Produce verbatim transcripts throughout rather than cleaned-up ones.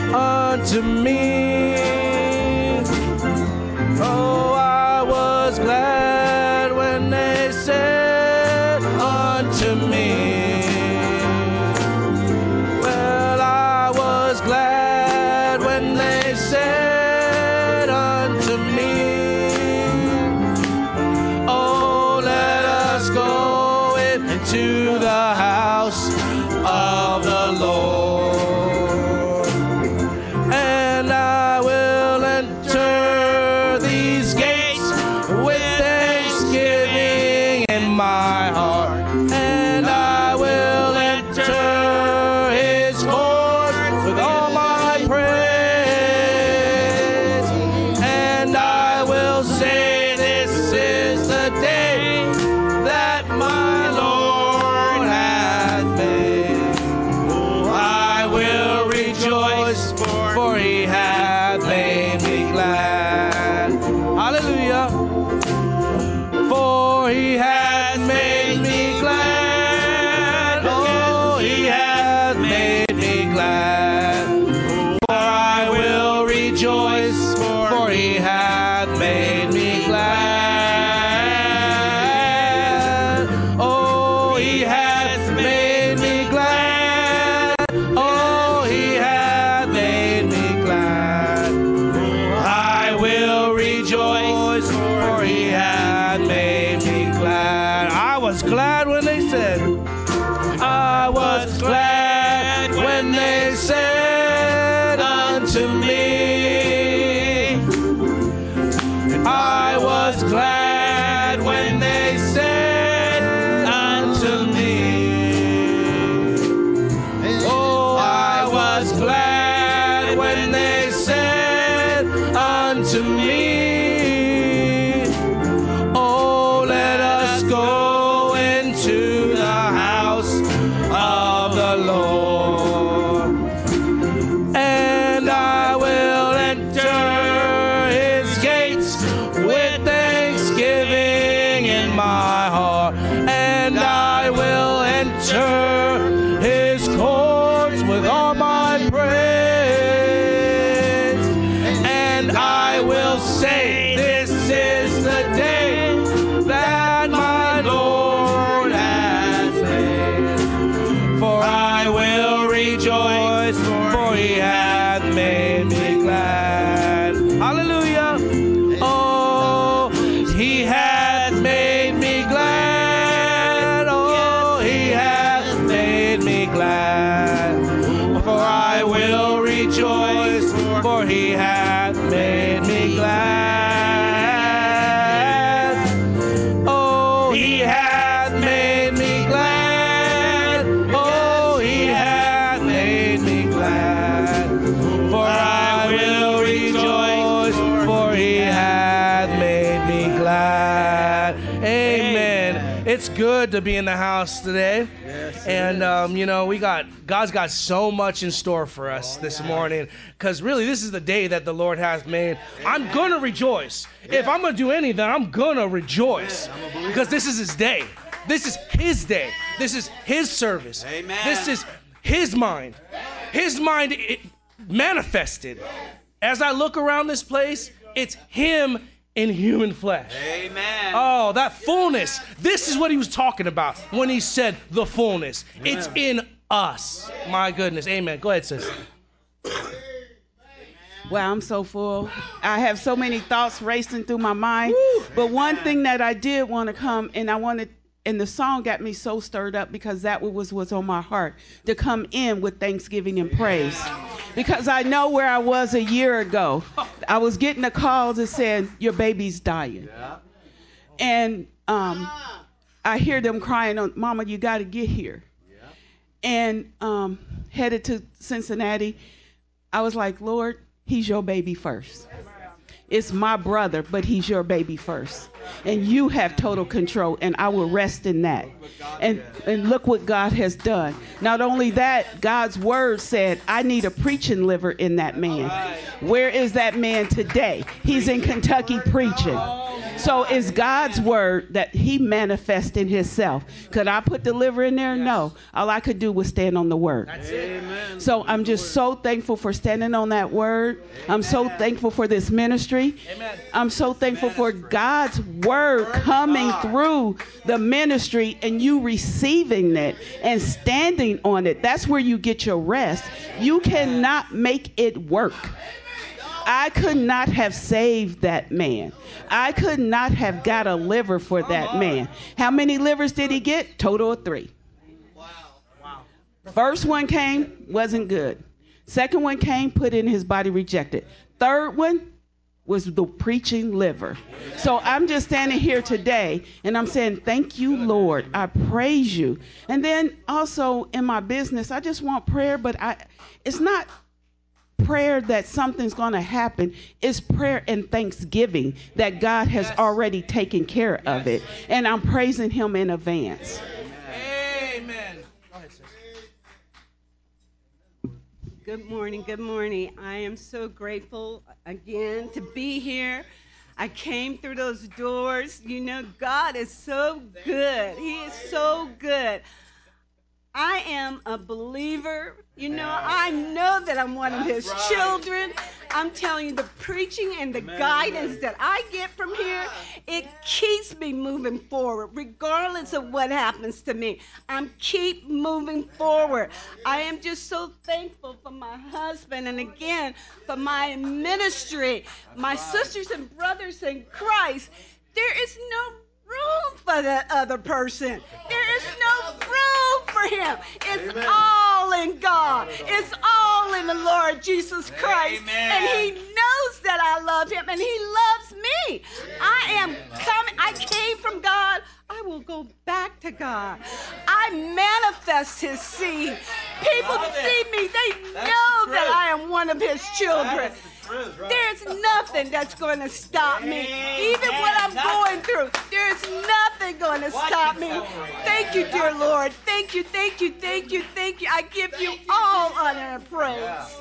unto me. Oh, I was glad when they said unto me. Well, I was glad when they said unto me, oh, let us go into the house of the Lord. And I will enter these gates with thanksgiving in my heart. And I will enter his courts with all my praise. And I will say, this is the day that my Lord hath made. Oh, I will rejoice, for he hath made me glad. Hallelujah. For he hath made me glad. Oh, he hath made me glad. For I will rejoice, for he hath made me glad. Oh, he hath made me glad. Oh, he hath made me glad. I will rejoice, for he hath made me glad. I was glad when they said, I was glad when they said unto me. I was glad when they said unto me. Oh, I was glad when they said unto me, oh, let us go into the house of the Lord. And I will enter his gates with thanksgiving in my heart. And I will enter his courts with all my praise. And I will say, this is the day that my Lord has made. For I will rejoice, for he hath made me glad. Hallelujah. Oh, he hath made me glad. Oh, he hath made me glad. For I will rejoice, for he hath made me glad. Oh, he hath made me glad. Oh, he hath made me glad. For I will rejoice, for he hath made me glad. Amen. It's good to be in the house today. Yes, And, um, you know, we got, God's got so much in store for us Oh, this yeah. morning, because really this is the day that the Lord has made. I'm going to rejoice. If I'm going to do anything, I'm going to rejoice, because this is his day. This is his day. This is his service. Amen. This is his mind. His mind it manifested. As I look around this place, it's him in human flesh. Amen. Oh, that fullness. This is what he was talking about when he said the fullness. It's in us. My goodness. Amen. Go ahead, sis. Wow, I'm so full. I have so many thoughts racing through my mind. But one thing that I did want to come, and I wanted, and the song got me so stirred up because that was what's on my heart, to come in with thanksgiving and praise. Because I know where I was a year ago. I was getting a call that said, your baby's dying. And um, I hear them crying, Mama, you got to get here. And um, headed to Cincinnati, I was like, Lord, he's your baby first. It's my brother, but he's your baby first. And you have total control, and I will rest in that. And and look what God has done. Not only that, God's word said, I need a preaching liver in that man. Where is that man today? He's in Kentucky preaching. So it's God's word that he manifests in himself. Could I put the liver in there? No. All I could do was stand on the word. That's it. So I'm just so thankful for standing on that word. I'm so thankful for this ministry. I'm so thankful for God's word coming through the ministry and you receiving it and standing on it. That's where you get your rest. You cannot make it work. I could not have saved that man. I could not have got a liver for that man. How many livers did he get? Total of three. First one came, wasn't good. Second one came, put in his body, rejected. Third one was the preaching liver. So I'm just standing here today and I'm saying, thank you, Lord. I praise you. And then also in my business, I just want prayer, but I, it's not prayer that something's going to happen. It's prayer and thanksgiving that God has yes. already taken care yes. of it. And I'm praising him in advance. Amen. Good morning. Good morning. I am so grateful again to be here. I came through those doors. You know, God is so good. He is so good. I am a believer. You know, I know that I'm one of his children. I'm telling you, the preaching and the guidance that I get from here, it keeps me moving forward, regardless of what happens to me. I'm keep moving forward. I am just so thankful for my husband and again for my ministry, my sisters and brothers in Christ. There is no room for that other person. There is no room for him. It's Amen. All in God. It's all in the Lord Jesus Christ. Amen. And he knows that I love him and he loves me. I am coming. I came from God. I will go back to God. I manifest his seed. People see me. They know that I am one of his children. There's nothing that's going to stop me. Even what I'm going through, there's nothing going to stop me. Thank you, dear Lord. Thank you, thank you, thank you, thank you. I give you all honor and praise.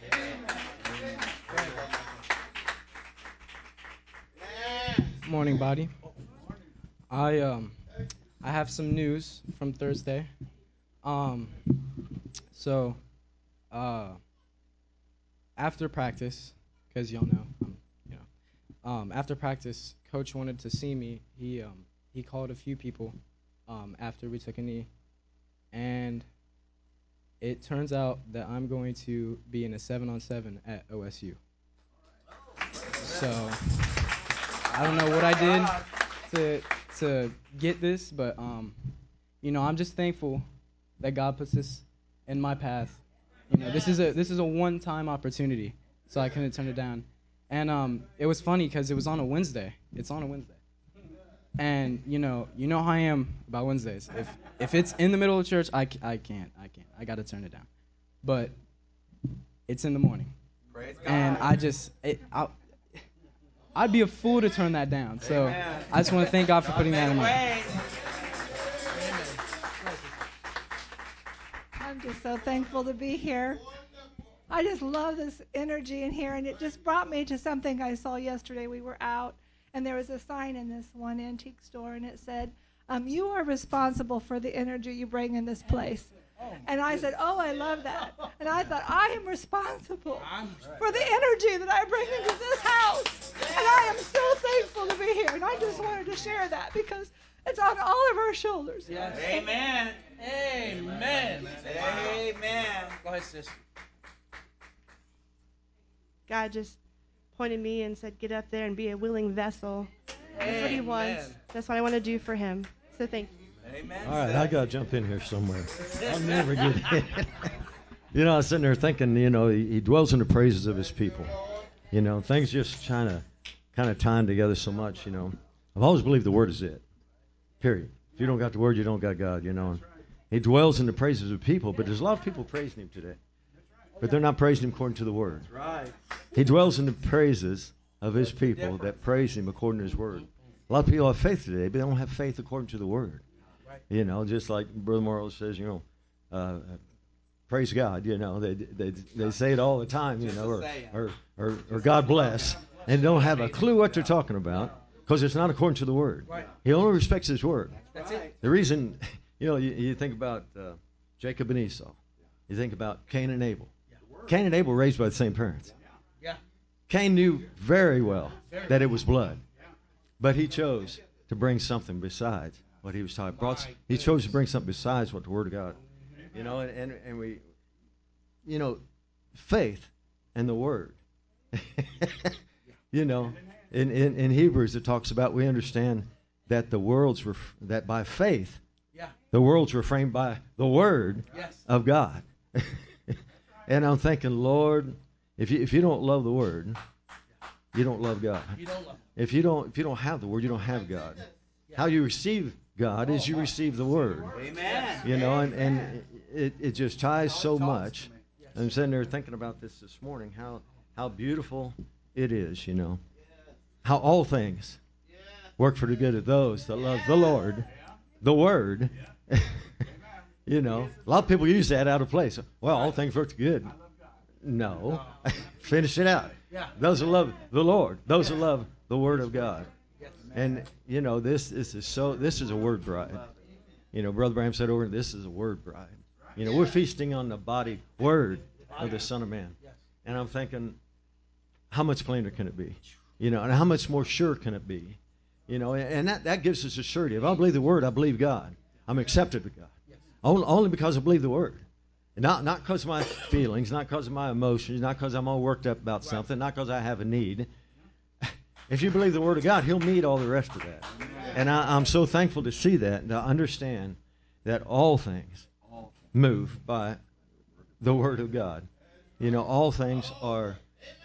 Morning, body. I um, I have some news from Thursday. Um, so, uh, after practice, because y'all know, um, you know, um, after practice, coach wanted to see me. He um, he called a few people um, after we took a knee, and it turns out that I'm going to be in a seven-on-seven at O S U. So I don't know what I did to to get this, but um, you know, I'm just thankful that God puts this in my path. You know, this is a this is a one-time opportunity, so I couldn't turn it down. And um, it was funny because it was on a Wednesday. It's on a Wednesday, and you know, you know how I am about Wednesdays. If if it's in the middle of church, I, I can't, I can't, I gotta turn it down. But it's in the morning, Praise and God. I just it, I, I'd be a fool to turn that down. So Amen. I just want to thank God for putting that in me. I'm just so thankful to be here. I just love this energy in here, and it just brought me to something I saw yesterday. We were out, and there was a sign in this one antique store, and it said, um, you are responsible for the energy you bring in this place. And I said, oh, I love that. And I thought, I am responsible for the energy that I bring into this house. And I am so thankful to be here. And I just wanted to share that because it's on all of our shoulders. Yes. Amen. Amen. Amen. Go ahead, sis. God just pointed me and said, get up there and be a willing vessel. That's Amen. What he wants. That's what I want to do for him. So thank you. Amen. All right, I got to jump in here somewhere. I'll never get in. You know, I was sitting there thinking, you know, he, he dwells in the praises of his people. You know, things just kind of kind of tying together so much, you know. I've always believed the word is it, period. If you don't got the word, you don't got God, you know. He dwells in the praises of people, but there's a lot of people praising him today. But they're not praising him according to the word. Right. He dwells in the praises of his people that praise him according to his word. A lot of people have faith today, but they don't have faith according to the word. You know, just like Brother Morrow says, you know, uh, praise God, you know, they, they they say it all the time, you know, or, or, or, or God bless, and don't have a clue what they're talking about because it's not according to the word. He only respects his word. That's it. The reason, you know, you, you think about uh, Jacob and Esau. You think about Cain and Abel. Cain and Abel were raised by the same parents. Cain knew very well that it was blood, but he chose to bring something besides what he was taught. Brought, he chose to bring something besides what the Word of God. You know, and, and, and we, you know, faith and the Word. You know, in, in, in Hebrews it talks about we understand that the world's ref, that by faith, the world's reframed by the Word of God. And I'm thinking, Lord, if you if you don't love the Word, you don't love God. If you don't if you don't have the Word, you don't have God. How you receive God is you receive the Word. Amen. You know, and, and it, it just ties so much. I'm sitting there thinking about this this morning, how how beautiful it is, you know. How all things work for the good of those that love the Lord, the Word. You know, a lot of people use that out of place. Well, all things work good. No. Finish it out. Those who love the Lord, those who love the Word of God. And, you know, this, this is so, this is a word bride. You know, Brother Bram said over, this is a word bride. You know, we're feasting on the body word of the Son of Man. And I'm thinking, how much plainer can it be? You know, and how much more sure can it be? You know, and that, that gives us a surety. If I believe the Word, I believe God. I'm accepted with God. Only, only because I believe the Word. Not not because of my feelings, not because of my emotions, not because I'm all worked up about something, not because I have a need. If you believe the Word of God, He'll meet all the rest of that. And I, I'm so thankful to see that and to understand that all things move by the Word of God. You know, all things are,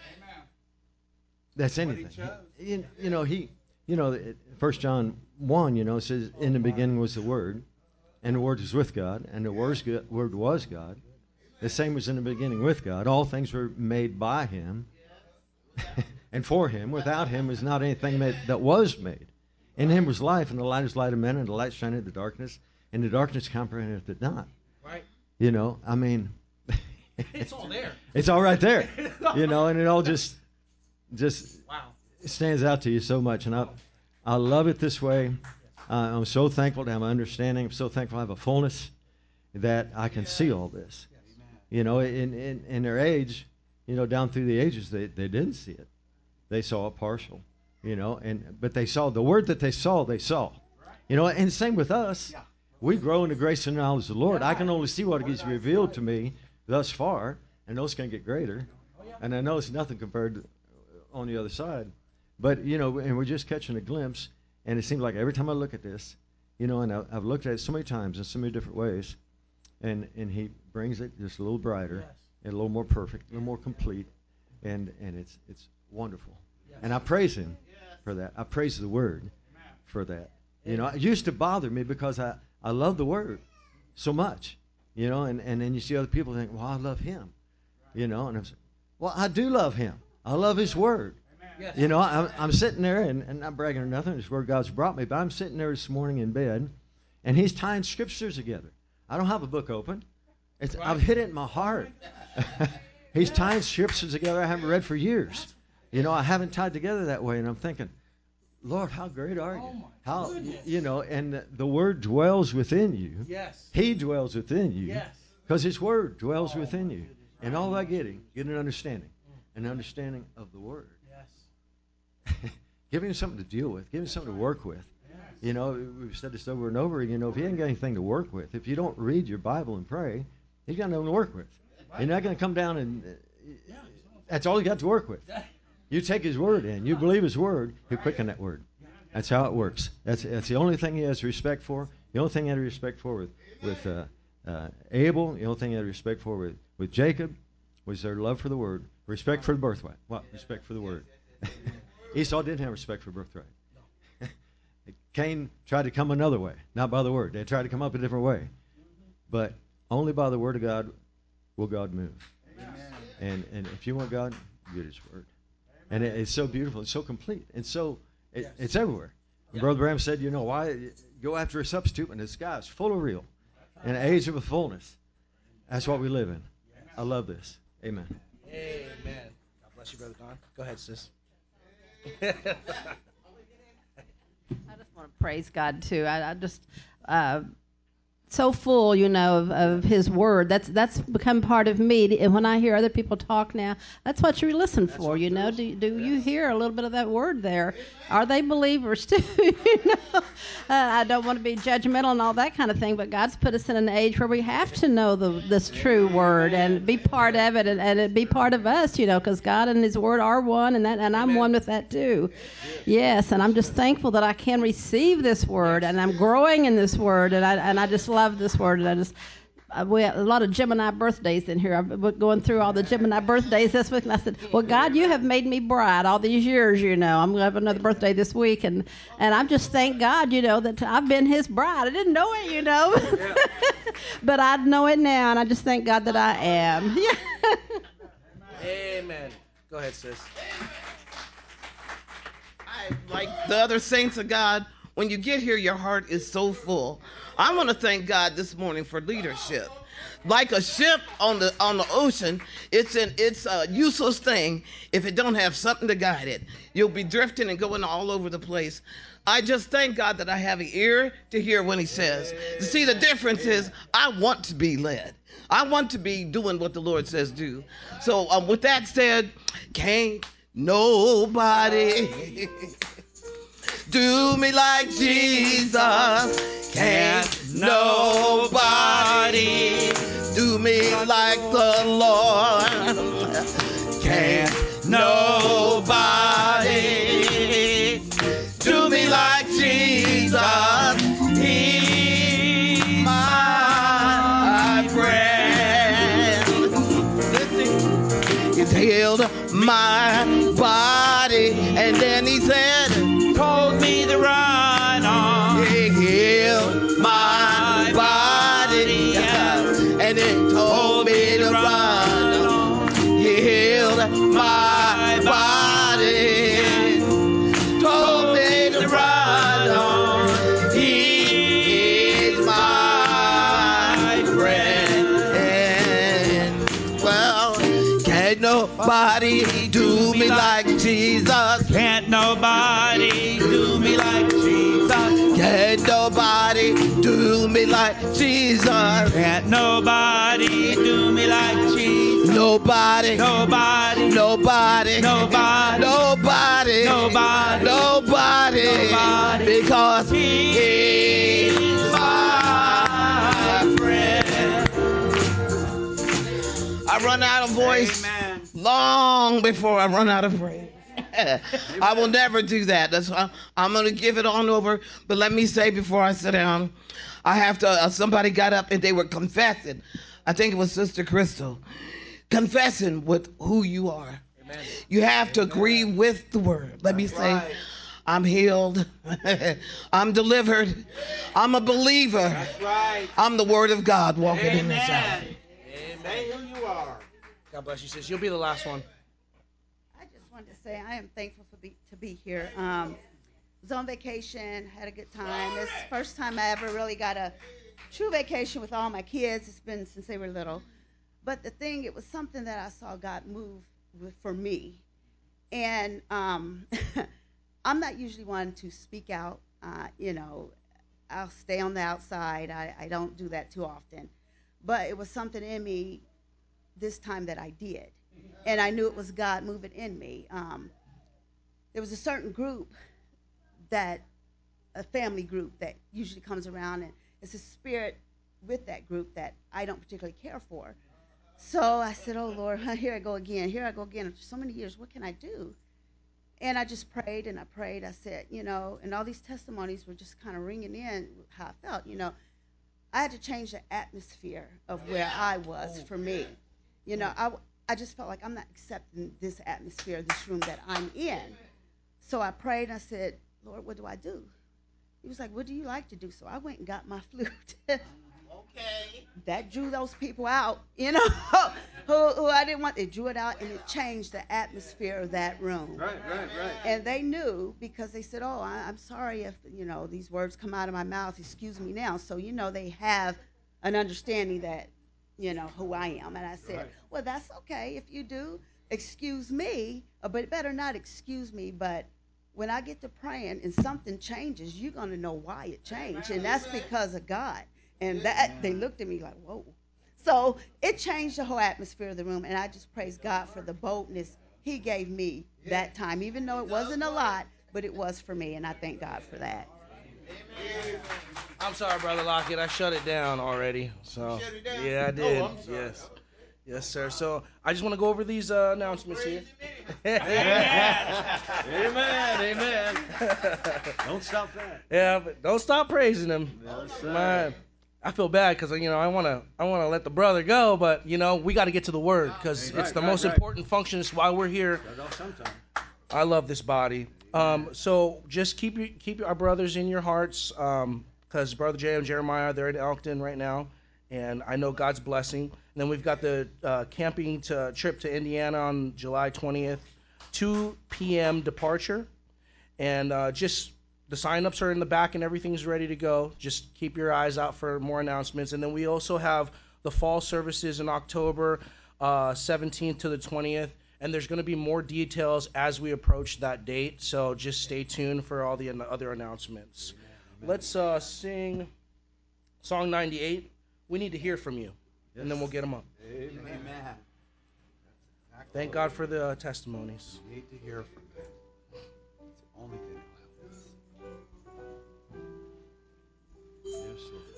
that's anything. You, you know, he, you know, First John one, you know, says, in the beginning was the Word, and the Word was with God, and the Word was God. The same was in the beginning with God. All things were made by Him and for Him. Without Him was not anything made that was made. In Him was life, and the light is light of men, and the light shined in the darkness, and the darkness comprehended it not. Right. You know, I mean, it's all there. It's all right there. You know, and it all just just wow. stands out to you so much. And I, I love it this way. Uh, I'm so thankful to have an understanding. I'm so thankful to have a fullness that I can see all this. You know, in, in, in their age, you know, down through the ages, they, they didn't see it. They saw it partial, you know, and but they saw the word that they saw, they saw. You know, and same with us. We grow in the grace and knowledge of the Lord. I can only see what gets revealed to me thus far, and those can get greater. And I know it's nothing compared to on the other side. But, you know, and we're just catching a glimpse. And it seems like every time I look at this, you know, and I, I've looked at it so many times in so many different ways, and, and he brings it just a little brighter, yes. and a little more perfect, a little more complete, and, and it's it's wonderful. Yes. And I praise him yes. for that. I praise the Word Amen. For that. You know, it used to bother me because I, I love the Word so much, you know, and, and then you see other people think, well, I love him, you know, and I'm saying, well, I do love him. I love his Word. Yes. You know, I'm, I'm sitting there, and, and not bragging or nothing, it's where God's brought me, but I'm sitting there this morning in bed, and he's tying scriptures together. I don't have a book open. It's, right. I've hit it in my heart. He's tying scriptures together I haven't read for years. You know, I haven't tied together that way, and I'm thinking, Lord, how great are you? Oh how, goodness. You know, and the, the Word dwells within you. Yes. He dwells within you. Yes. Because his Word dwells oh within you. And all by getting, get an understanding. An understanding of the Word. Give him something to deal with. Give him something to work with. You know, we've said this over and over. You know, if you ain't got anything to work with, if you don't read your Bible and pray, you got nothing to work with. You're not going to come down and uh, that's all you got to work with. You take his word in. You believe his word. He'll quicken that word. That's how it works. That's that's the only thing he has respect for. The only thing he had respect for with with uh, uh, Abel. The only thing he had respect for with with Jacob was their love for the word, respect for the birthright. What? Respect for the word. Esau didn't have respect for birthright. No. Cain tried to come another way, not by the word. They tried to come up a different way. But only by the word of God will God move. Amen. And and if you want God, get his word. And it, it's so beautiful. It's so complete. It's so, it, it's everywhere. And Brother Bram said, you know, why go after a substitute when this guy is full of real. In an age of a fullness. That's what we live in. I love this. Amen. Amen. God bless you, Brother Don. Go ahead, sis. I just want to praise God too. I, I just uh, so full, you know, of, of His Word. That's that's become part of me. And when I hear other people talk now, that's what you listen that's for. You know, do do you hear a little bit of that Word there? Are they believers too? you know, uh, I don't want to be judgmental and all that kind of thing, but God's put us in an age where we have to know the this true Word and be part of it, and, and it be part of us. You know, because God and His Word are one, and that, and I'm one with that too. Yes, and I'm just thankful that I can receive this Word, and I'm growing in this Word, and I and I just love this Word, and I just. Uh, we have a lot of Gemini birthdays in here. I've been going through all the Gemini birthdays this week, and I said, well, God, you have made me bride all these years, you know. I'm going to have another birthday this week, and, and I'm just thank God, you know, that I've been His bride. I didn't know it, you know, but I know it now, and I just thank God that I am. Amen. Go ahead, sis. I, like the other saints of God, when you get here, your heart is so full. I want to thank God this morning for leadership. Like a ship on the on the ocean, it's an it's a useless thing if it don't have something to guide it. You'll be drifting and going all over the place. I just thank God that I have an ear to hear when He says. To see, the difference is I want to be led. I want to be doing what the Lord says do. So um, with that said, can't nobody do me like Jesus. Can't nobody do me like the Lord. Can't nobody do me like Jesus. He's my friend. He's healed my body, and then He said, told me to run on. He healed my body, and then told me to run on. He healed my body, told me to run on. He is my friend. Well, can't nobody do me like Jesus. Can't nobody do me like Jesus. Can't nobody do me like Jesus. Can't nobody do me like Jesus. Nobody, nobody, nobody, nobody, nobody, nobody, nobody, nobody, because He is my friend. I run out of voice. Amen. Long before I run out of praise. I will never do that. That's why I'm going to give it on over. But let me say before I sit down, I have to, uh, somebody got up and they were confessing. I think it was Sister Crystal. Confessing with who you are. Amen. You have to agree with the word. Let me say, right. I'm healed. I'm delivered. I'm a believer. That's right. I'm the word of God walking Amen. In this house. Amen. Say who you are. God bless you, sis. You'll be the last one. I just wanted to say I am thankful for be, to be here. Um, was on vacation, had a good time. It's the first time I ever really got a true vacation with all my kids. It's been since they were little. But the thing, it was something that I saw God move with, for me. And um, I'm not usually one to speak out. Uh, you know, I'll stay on the outside. I, I don't do that too often. But it was something in me this time that I did. And I knew it was God moving in me. Um, there was a certain group that, a family group that usually comes around, and it's a spirit with that group that I don't particularly care for. So I said, oh, Lord, here I go again. Here I go again. After so many years, what can I do? And I just prayed and I prayed. I said, you know, and all these testimonies were just kind of ringing in how I felt, you know. I had to change the atmosphere of where I was for me. You know, I, I just felt like I'm not accepting this atmosphere, this room that I'm in. So I prayed and I said, Lord, what do I do? He was like, what do you like to do? So I went and got my flute. that drew those people out, you know, who, who I didn't want. It drew it out, and it changed the atmosphere of that room. Right, right, right. And they knew because they said, "Oh, I, I'm sorry if you know these words come out of my mouth. Excuse me now." So you know they have an understanding that you know who I am. And I said, right. "Well, that's okay if you do. Excuse me, uh, but better not excuse me. But when I get to praying and something changes, you're gonna know why it changed, and that's because of God." And that they looked at me like, "Whoa." So it changed the whole atmosphere of the room, and I just praise God for the boldness He gave me that time, even though it wasn't a lot, but it was for me, and I thank God for that. I'm sorry, Brother Lockett. I shut it down already. So shut it down? yeah, I did. Oh, I'm sorry. Yes, yes, sir. So I just want to go over these uh, announcements here. Amen, amen. Don't stop that. Yeah, but don't stop praising Him. Yes, sir. Man, I feel bad because you know I want to I want to let the brother go, but you know we got to get to the word because Right, it's the right, most right. important function. It's why we're here. Sometime. I love this body. Um, so just keep your, keep our brothers in your hearts, because Brother Jay and Jeremiah, they're in Elkton right now, and I know God's blessing. And then we've got the uh, camping to, trip to Indiana on July twentieth, two p.m. departure, and uh, just the sign-ups are in the back and everything's ready to go. Just keep your eyes out for more announcements. And then we also have the fall services in October uh, seventeenth to the twentieth. And there's going to be more details as we approach that date. So just stay tuned for all the other announcements. Amen. Let's uh, sing Song ninety-eight. We need to hear from you. Yes. And then we'll get them up. Amen. Amen. Thank God for the uh, testimonies. We need to hear from you. It's the only thing that helps us. Yes, Lord.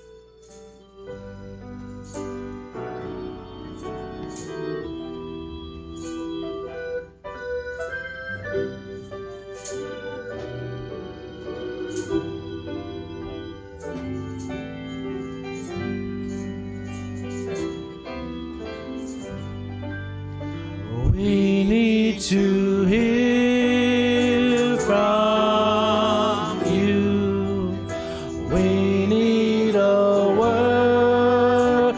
We need to hear from you. We need a word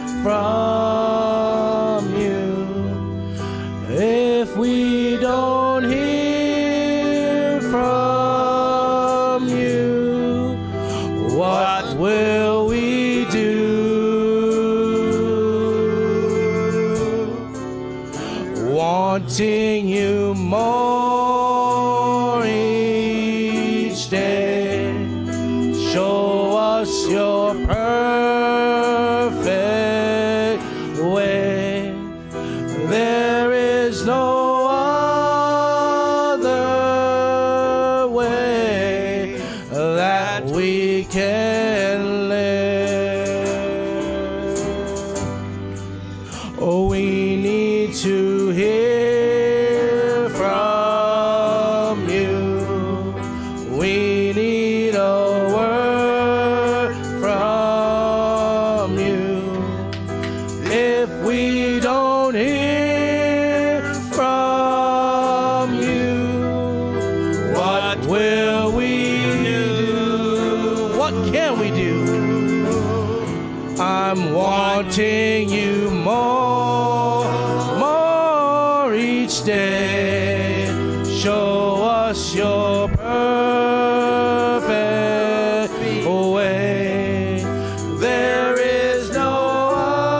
from you. If we don't hear from you, what will we do? Wanting you more each day. Show us your perfect way. There is no other way that we can live. Oh, we need to hear from you. We need a word from you. If we don't hear from you, what will we do? What can we do? I'm wanting you more, more each day. Show us your perfect way. There is no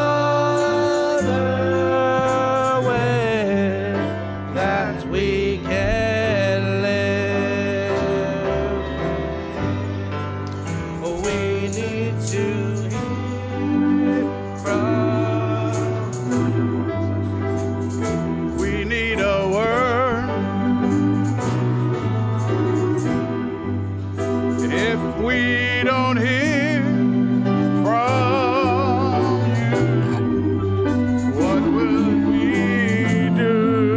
other way that we can live. We need to hear from. We need a word. If we don't hear from you, what will we do?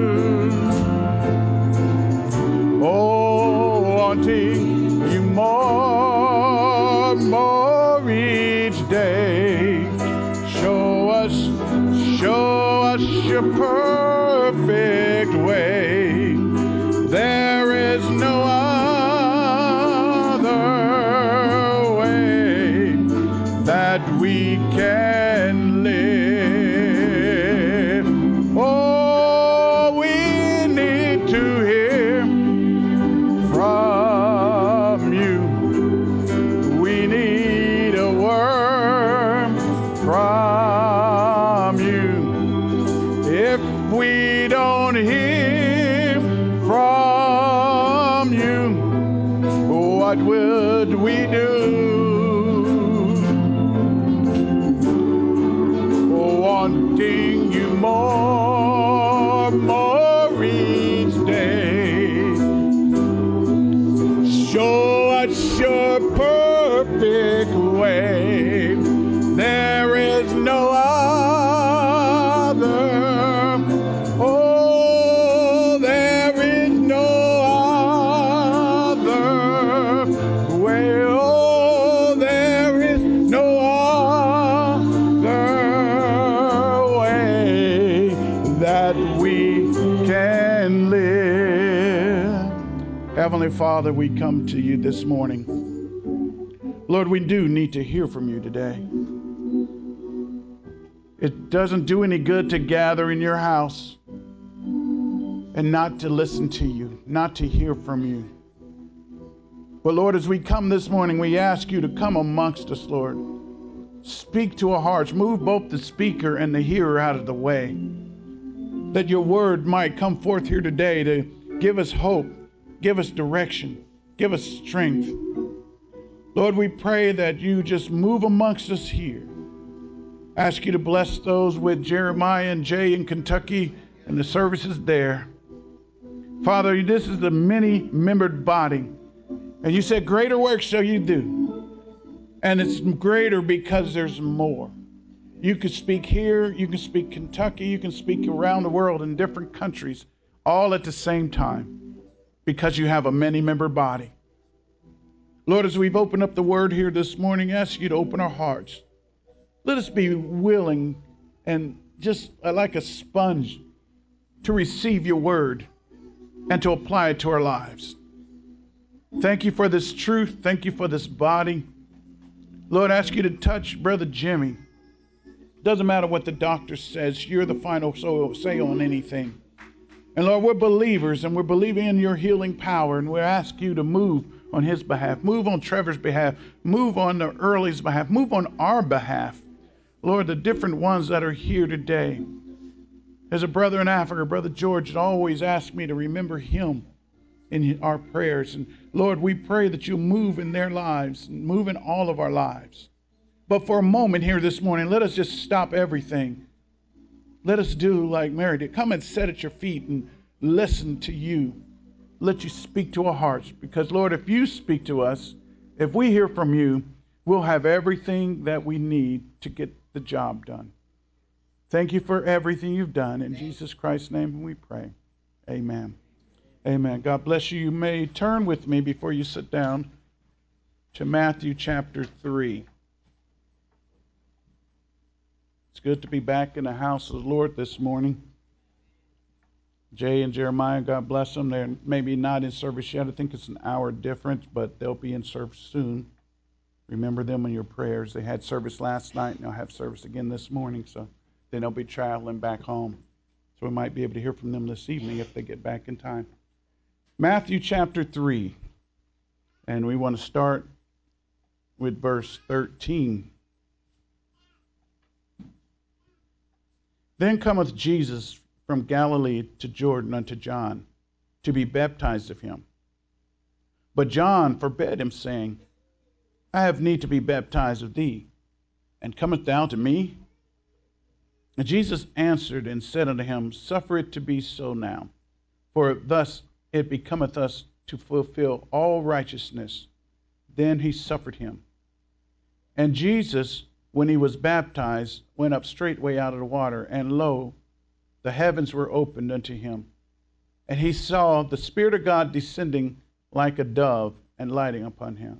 Oh, wanting you more, more each day. Show us, show us your perfect way. There is no other way that we can what would we do? Wanting you more, more each day. Show us your perfect way. There is no other. Oh, there is no other way. Oh, there is no other way that we can live. Heavenly Father, we come to you this morning. Lord, we do need to hear from you today. It doesn't do any good to gather in your house and not to listen to you, not to hear from you. But Lord, as we come this morning, we ask you to come amongst us, Lord. Speak to our hearts. Move both the speaker and the hearer out of the way, that your word might come forth here today to give us hope, give us direction, give us strength. Lord, we pray that you just move amongst us here. Ask you to bless those with Jeremiah and Jay in Kentucky and the services there. Father, this is the many-membered body. And you said, greater work shall you do. And it's greater because there's more. You can speak here, you can speak Kentucky, you can speak around the world in different countries, all at the same time, because you have a many-membered body. Lord, as we've opened up the word here this morning, I ask you to open our hearts. Let us be willing and just like a sponge to receive your word and to apply it to our lives. Thank you for this truth. Thank you for this body. Lord, I ask you to touch Brother Jimmy. Doesn't matter what the doctor says. You're the final say on anything. And Lord, we're believers and we're believing in your healing power, and we ask you to move on his behalf, move on Trevor's behalf, move on the Early's behalf, move on our behalf. Lord, the different ones that are here today. As a brother in Africa, Brother George always asked me to remember him in our prayers. And Lord, we pray that you'll move in their lives, move in all of our lives. But for a moment here this morning, let us just stop everything. Let us do like Mary did. Come and sit at your feet and listen to you. Let you speak to our hearts. Because, Lord, if you speak to us, if we hear from you, we'll have everything that we need to get the job done. Thank you for everything you've done. In Jesus Christ's name we pray. Amen. Amen. God bless you. You may turn with me before you sit down to Matthew chapter three. It's good to be back in the house of the Lord this morning. Jay and Jeremiah, God bless them. They're maybe not in service yet. I think it's an hour difference, but they'll be in service soon. Remember them in your prayers. They had service last night, and they'll have service again this morning, so then they'll be traveling back home. So we might be able to hear from them this evening if they get back in time. Matthew chapter three, and we want to start with verse thirteen. Then cometh Jesus from Galilee to Jordan unto John, to be baptized of him. But John forbade him, saying, I have need to be baptized of thee, and comest thou to me? And Jesus answered and said unto him, Suffer it to be so now, for thus it becometh us to fulfill all righteousness. Then he suffered him. And Jesus, when he was baptized, went up straightway out of the water, and lo, the heavens were opened unto him. And he saw the Spirit of God descending like a dove and lighting upon him.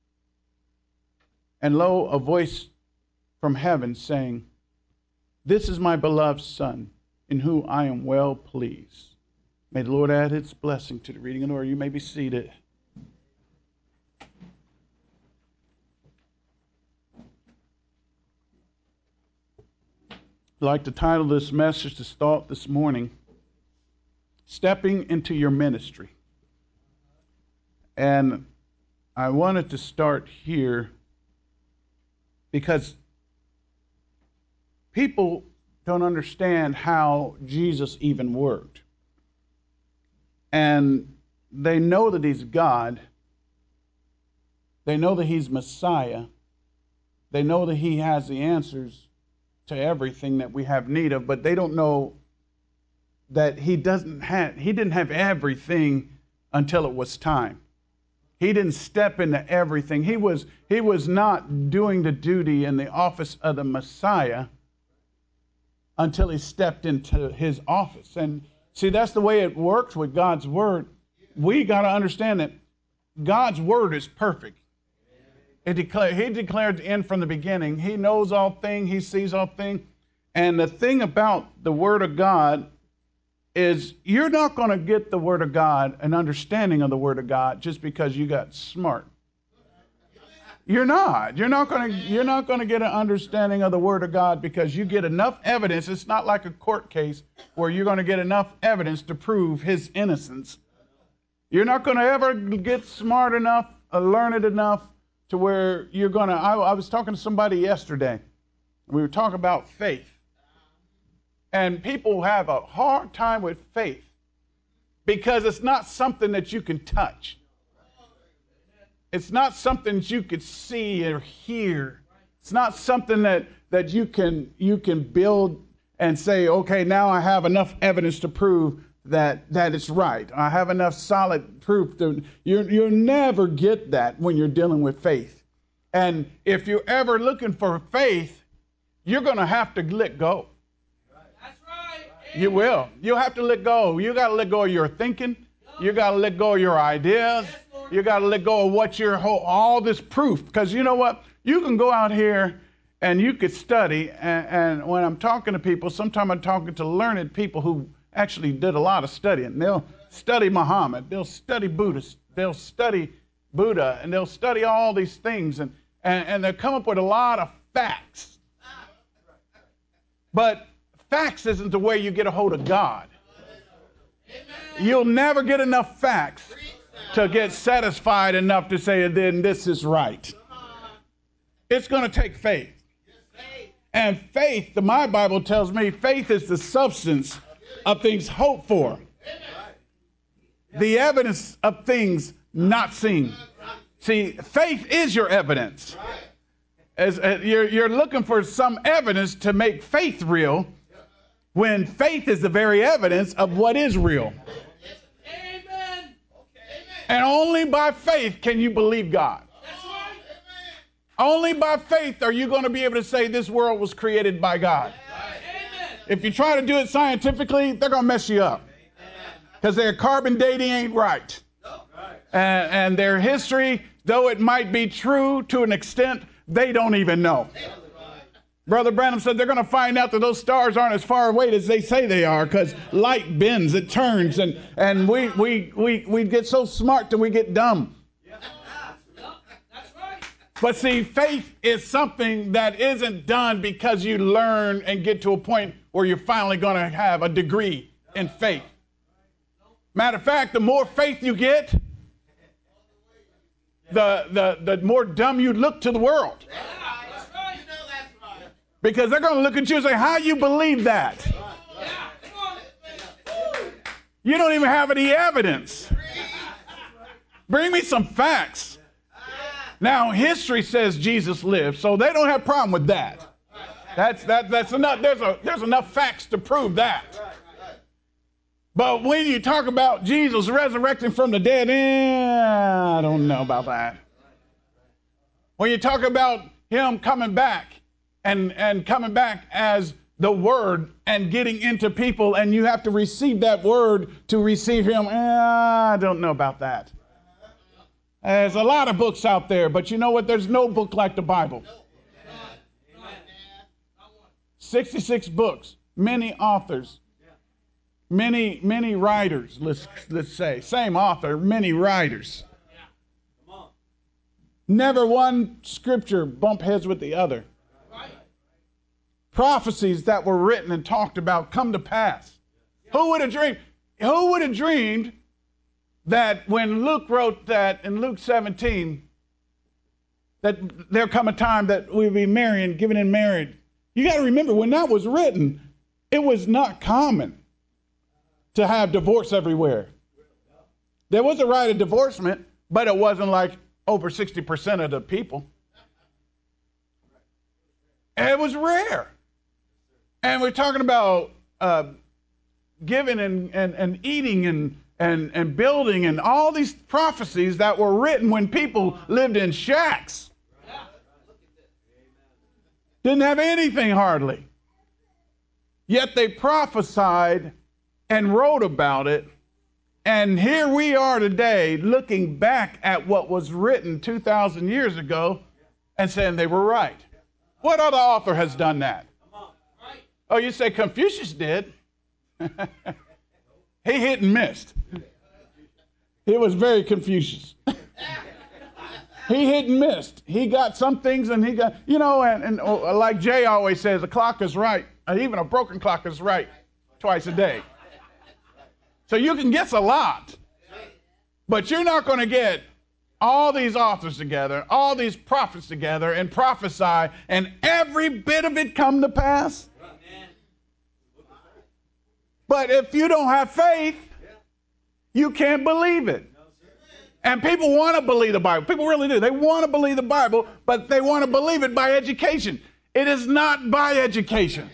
And lo, a voice from heaven saying, This is my beloved Son, in whom I am well pleased. May the Lord add his blessing to the reading and order. You may be seated. I'd like to title this message to start this morning, Stepping into Your Ministry. And I wanted to start here because people don't understand how Jesus even worked. And they know that he's God, They know that he's Messiah. They know that he has the answers to everything that we have need of, but they don't know that he doesn't have, he didn't have everything until it was time. He didn't step into everything. He was, he was not doing the duty in the office of the Messiah until he stepped into his office. And see, that's the way it works with God's word. We got to understand that God's word is perfect. It declare, he declared the end from the beginning. He knows all things. He sees all things. And the thing about the word of God is you're not going to get the word of God, an understanding of the word of God, just because you got smart. You're not. You're not going to, you're not going to get an understanding of the word of God because you get enough evidence. It's not like a court case where you're going to get enough evidence to prove his innocence. You're not going to ever get smart enough or learned enough to where you're going to, I, I was talking to somebody yesterday. We were talking about faith. And people have a hard time with faith because it's not something that you can touch. It's not something that you could see or hear. It's not something that, that you can you can build and say, okay, now I have enough evidence to prove that, that it's right. I have enough solid proof. To, you, you'll never get that when you're dealing with faith. And if you're ever looking for faith, you're going to have to let go. You will. You'll have to let go. You got to let go of your thinking. You got to let go of your ideas. You got to let go of what your whole, all this proof. Because you know what? You can go out here and you could study. And, and when I'm talking to people, sometimes I'm talking to learned people who actually did a lot of studying. They'll study Muhammad. They'll study Buddhist. They'll study Buddha. And they'll study all these things. And, and, and they'll come up with a lot of facts. But facts isn't the way you get a hold of God. You'll never get enough facts to get satisfied enough to say, then this is right. It's going to take faith. And faith, the my Bible tells me, faith is the substance of things hoped for. The evidence of things not seen. See, faith is your evidence. As uh, you're, you're looking for some evidence to make faith real, when faith is the very evidence of what is real. Amen. And only by faith can you believe God. That's right. Only by faith are you going to be able to say this world was created by God. Amen. If you try to do it scientifically, they're going to mess you up. Because their carbon dating ain't right. And, and their history, though it might be true to an extent, they don't even know. Brother Branham said they're going to find out that those stars aren't as far away as they say they are because light bends, it turns, and, and we, we, we, we get so smart that we get dumb. But see, faith is something that isn't done because you learn and get to a point where you're finally going to have a degree in faith. Matter of fact, the more faith you get, the, the, the more dumb you look to the world. Because they're going to look at you and say, how you believe that? You don't even have any evidence. Bring me some facts. Now, history says Jesus lived, so they don't have a problem with that. That's, that, that's enough. There's, a, there's enough facts to prove that. But when you talk about Jesus resurrecting from the dead, eh, I don't know about that. When you talk about him coming back, And, and coming back as the word and getting into people, and you have to receive that word to receive him. Eh, I don't know about that. There's a lot of books out there, but you know what? There's no book like the Bible. sixty-six books, many authors, many, many writers, let's, let's say. Same author, many writers. Never one scripture bump heads with the other. Prophecies that were written and talked about come to pass. Who would have dreamed? Who would have dreamed that when Luke wrote that in Luke seventeen, that there'll come a time that we'll be marrying, giving in marriage? You got to remember, when that was written, it was not common to have divorce everywhere. There was a right of divorcement, but it wasn't like, over sixty percent of the people. And it was rare. And we're talking about uh, giving and, and, and eating and, and, and building and all these prophecies that were written when people lived in shacks. Didn't have anything hardly. Yet they prophesied and wrote about it. And here we are today looking back at what was written two thousand years ago and saying they were right. What other author has done that? Oh, you say Confucius did. He hit and missed. He was very Confucius. He hit and missed. He got some things and he got, you know, and, and oh, like Jay always says, a clock is right. Even a broken clock is right twice a day. So you can guess a lot, but you're not going to get all these authors together, all these prophets together and prophesy and every bit of it come to pass. But if you don't have faith, you can't believe it. And people want to believe the Bible. People really do. They want to believe the Bible, but they want to believe it by education. It is not by education.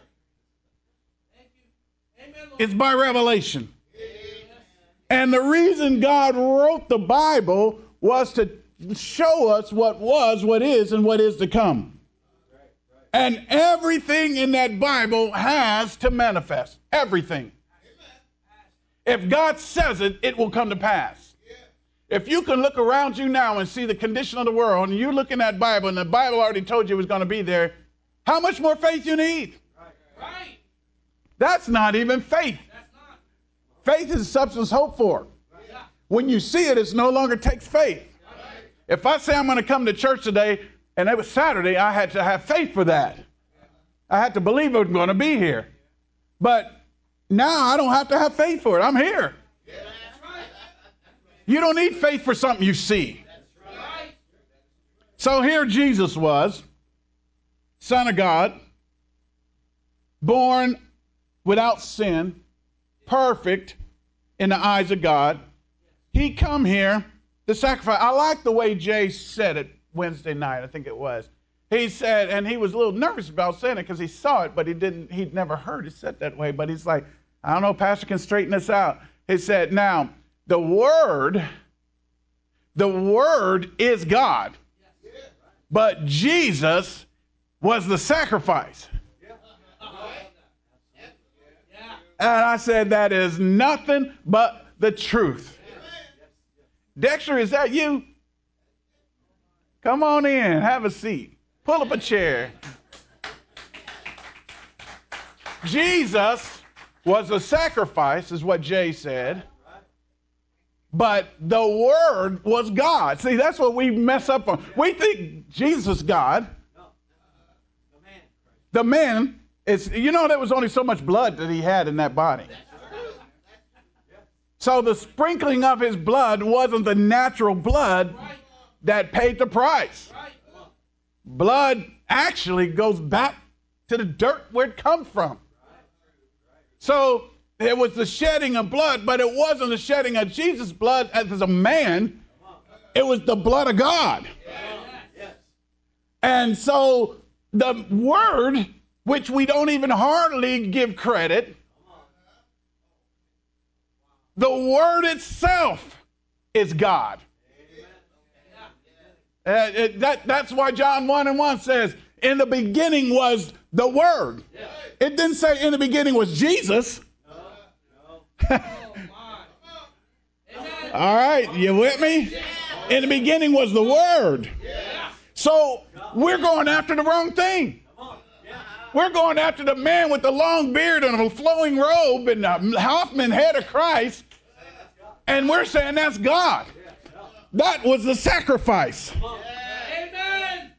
It's by revelation. And the reason God wrote the Bible was to show us what was, what is, and what is to come. And everything in that Bible has to manifest. Everything. If God says it, it will come to pass. If you can look around you now and see the condition of the world, and you look in that Bible, and the Bible already told you it was going to be there, how much more faith you need? Right. That's not even faith. That's not. Faith is substance hoped for. Right. When you see it, it no longer takes faith. Right. If I say I'm going to come to church today, and it was Saturday, I had to have faith for that. I had to believe it was going to be here. But now I don't have to have faith for it. I'm here. You don't need faith for something you see. So here Jesus was, Son of God, born without sin, perfect in the eyes of God. He come here to sacrifice. I like the way Jay said it Wednesday night, I think it was. He said, and he was a little nervous about saying it because he saw it, but he didn't, he'd never heard it said that way. But he's like, I don't know, Pastor can straighten this out. He said, now, the Word, the Word is God, but Jesus was the sacrifice. And I said, that is nothing but the truth. Dexter, is that you? Come on in, have a seat. Pull up a chair. Jesus was a sacrifice, is what Jay said. But the Word was God. See, that's what we mess up on. We think Jesus is God. The man is, you know, there was only so much blood that he had in that body. So the sprinkling of his blood wasn't the natural blood that paid the price. Blood actually goes back to the dirt where it comes from. So it was the shedding of blood, but it wasn't the shedding of Jesus' blood as a man. It was the blood of God. And so the Word, which we don't even hardly give credit, the Word itself is God. Uh, it, that, that's why John one and one says, in the beginning was the Word. It didn't say in the beginning was Jesus. All right, you with me? In the beginning was the Word. So we're going after the wrong thing. We're going after the man with the long beard and a flowing robe and the Hoffman head of Christ, and we're saying that's God. That was the sacrifice. Amen.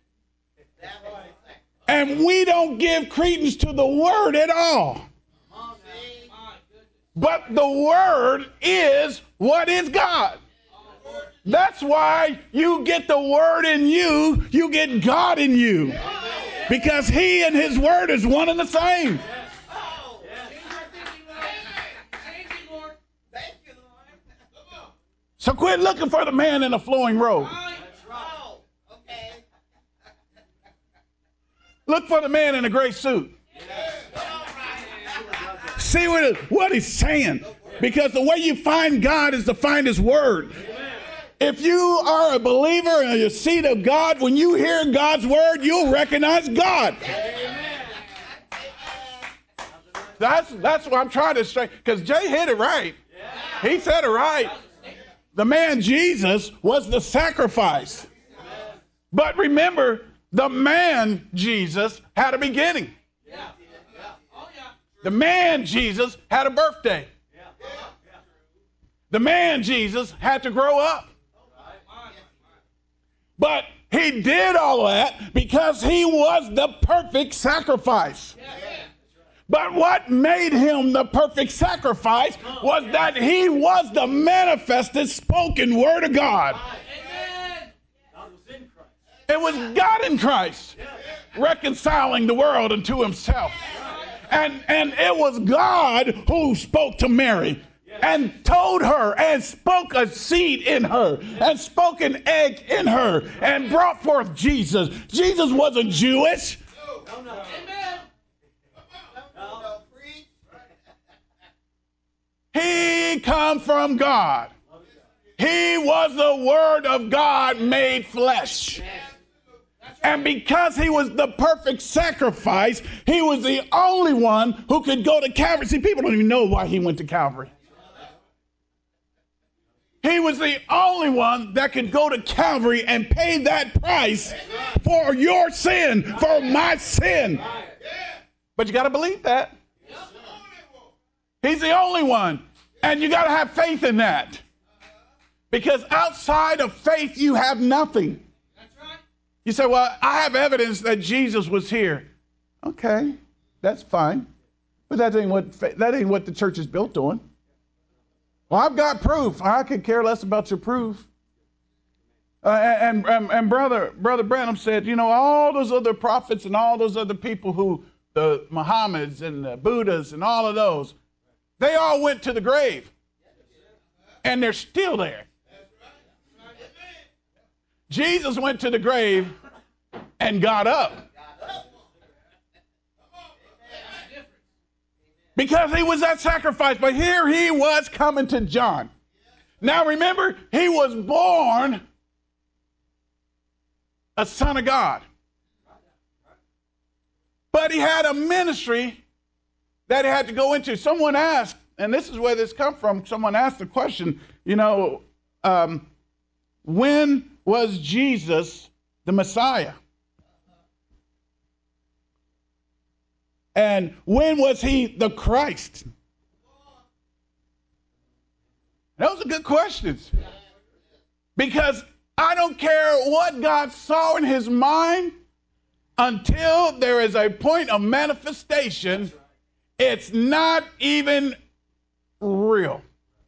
And we don't give credence to the Word at all. But the Word is what is God. That's why you get the Word in you, you get God in you. Because He and His Word is one and the same. So quit looking for the man in a flowing robe. Look for the man in a gray suit. See what, it, what he's saying. Because the way you find God is to find his word. If you are a believer in the seat of God, when you hear God's word, you'll recognize God. That's, that's what I'm trying to say. Because Jay hit it right. He said it right. The man Jesus was the sacrifice. But remember, the man Jesus had a beginning. The man Jesus had a birthday. The man Jesus had to grow up. But he did all of that because he was the perfect sacrifice. But what made him the perfect sacrifice was that he was the manifested spoken word of God. It was God in Christ reconciling the world unto himself. And, and it was God who spoke to Mary and told her and spoke a seed in her and spoke an egg in her and brought forth Jesus. Jesus wasn't Jewish. He come from God. He was the Word of God made flesh. And because he was the perfect sacrifice, he was the only one who could go to Calvary. See, people don't even know why he went to Calvary. He was the only one that could go to Calvary and pay that price for your sin, for my sin. But you got to believe that. He's the only one. And you got to have faith in that. Because outside of faith, you have nothing. You say, well, I have evidence that Jesus was here. Okay, that's fine. But that ain't what, that ain't what the church is built on. Well, I've got proof. I could care less about your proof. Uh, and, and, and brother, brother Branham said, you know, all those other prophets and all those other people who, the Muhammads and the Buddhas and all of those, they all went to the grave. And they're still there. Jesus went to the grave and got up. Because he was that sacrifice. But here he was coming to John. Now remember, he was born a son of God. But he had a ministry that he had to go into. Someone asked, and this is where this comes from, someone asked the question, you know, um, when was Jesus the Messiah? And when was he the Christ? Those are good questions. Because I don't care what God saw in his mind, until there is a point of manifestation, it's not even real.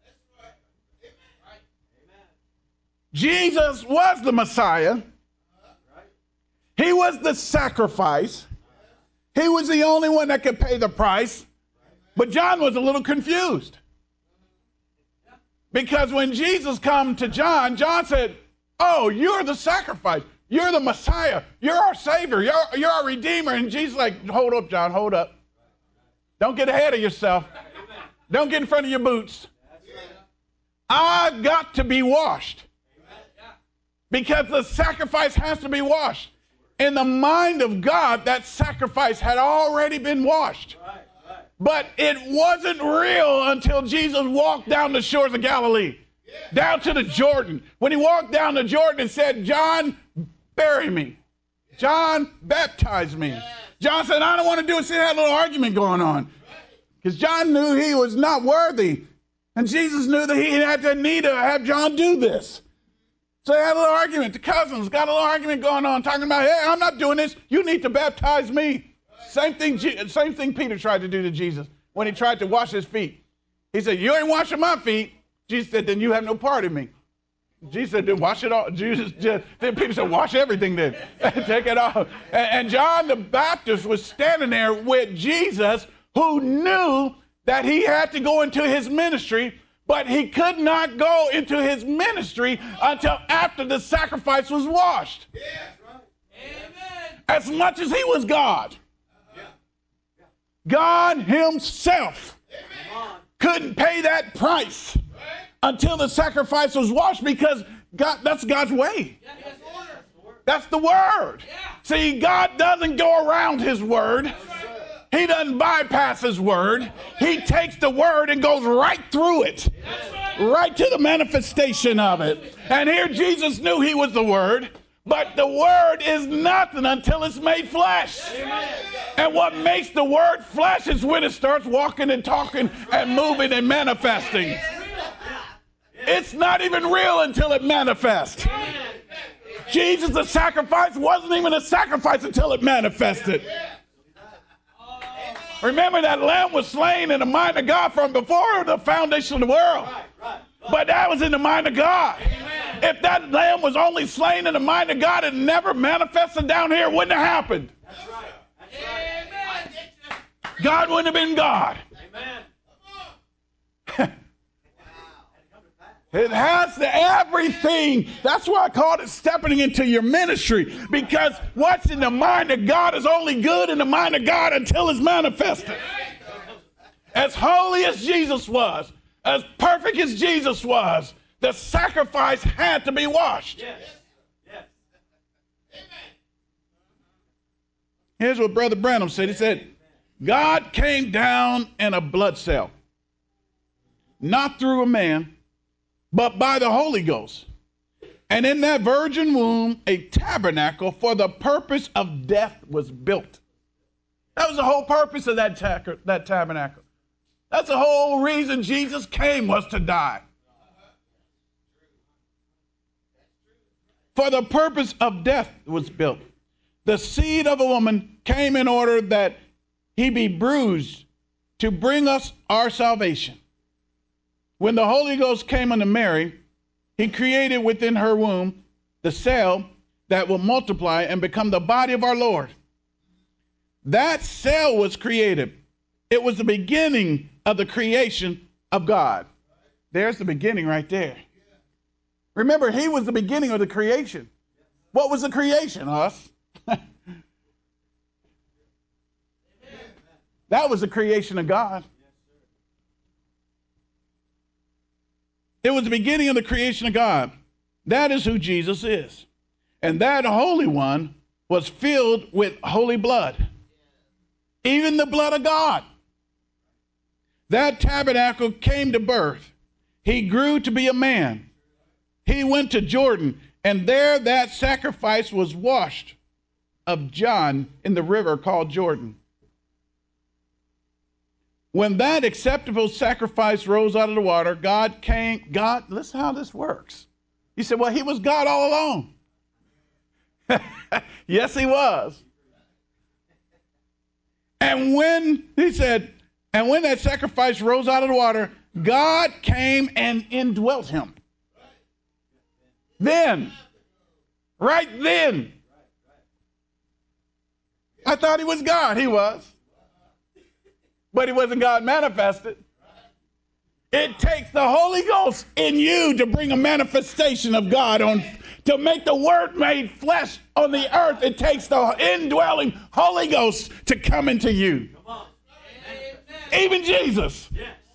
Jesus was the Messiah. He was the sacrifice. He was the only one that could pay the price. But John was a little confused. Because when Jesus came to John, John said, oh, you're the sacrifice. You're the Messiah. You're our Savior. You're, you're our Redeemer. And Jesus like, hold up, John, hold up. Don't get ahead of yourself. Don't get in front of your boots. I've got to be washed. Because the sacrifice has to be washed. In the mind of God, that sacrifice had already been washed. But it wasn't real until Jesus walked down the shores of Galilee, down to the Jordan. When he walked down the Jordan and said, John, bury me. John, baptize me. John said, I don't want to do it. See, they had a little argument going on. Because John knew he was not worthy. And Jesus knew that he had to need to have John do this. So they had a little argument. The cousins got a little argument going on, talking about, hey, I'm not doing this. You need to baptize me. Same thing, same thing Peter tried to do to Jesus when he tried to wash his feet. He said, you ain't washing my feet. Jesus said, then you have no part in me. Jesus said, then wash it all. Jesus just, then Peter said, wash everything then. Take it off. And, and John the Baptist was standing there with Jesus, who knew that he had to go into his ministry, but he could not go into his ministry until after the sacrifice was washed. Yeah, right. as much as he was God. God himself couldn't pay that price until the sacrifice was washed, because God, that's God's way. That's the word. See, God doesn't go around his word. He doesn't bypass his word. He takes the word and goes right through it, right to the manifestation of it. And here Jesus knew he was the word, but the word is nothing until it's made flesh. And what makes the word flesh is when it starts walking and talking and moving and manifesting. It's not even real until it manifests. Jesus, the sacrifice, wasn't even a sacrifice until it manifested. Remember, that lamb was slain in the mind of God from before the foundation of the world. But that was in the mind of God. If that lamb was only slain in the mind of God and never manifested down here, it wouldn't have happened. God wouldn't have been God. It has to everything. That's why I called it stepping into your ministry. Because what's in the mind of God is only good in the mind of God until it's manifested. As holy as Jesus was, as perfect as Jesus was, the sacrifice had to be washed. Yes. Yes. Here's what Brother Branham said. He said, God came down in a blood cell, not through a man, but by the Holy Ghost. And in that virgin womb, a tabernacle for the purpose of death was built. That was the whole purpose of that, ta- that tabernacle. That's the whole reason Jesus came, was to die. For the purpose of death was built. The seed of a woman came in order that he be bruised to bring us our salvation. When the Holy Ghost came unto Mary, he created within her womb the cell that will multiply and become the body of our Lord. That cell was created. It was the beginning of the creation of God. There's the beginning right there. Remember, he was the beginning of the creation. What was the creation? Us. That was the creation of God. It was the beginning of the creation of God. That is who Jesus is. And that Holy One was filled with holy blood, even the blood of God. That tabernacle came to birth. He grew to be a man. He went to Jordan, and there that sacrifice was washed of John in the river called Jordan. When that acceptable sacrifice rose out of the water, God came. God, listen how this works. You said, well, he was God all along. Yes, he was. And when, he said, and when that sacrifice rose out of the water, God came and indwelt him. Then, right then, I thought he was God. He was. But he wasn't God manifested. It takes the Holy Ghost in you to bring a manifestation of God on, to make the word made flesh on the earth. It takes the indwelling Holy Ghost to come into you. Even Jesus.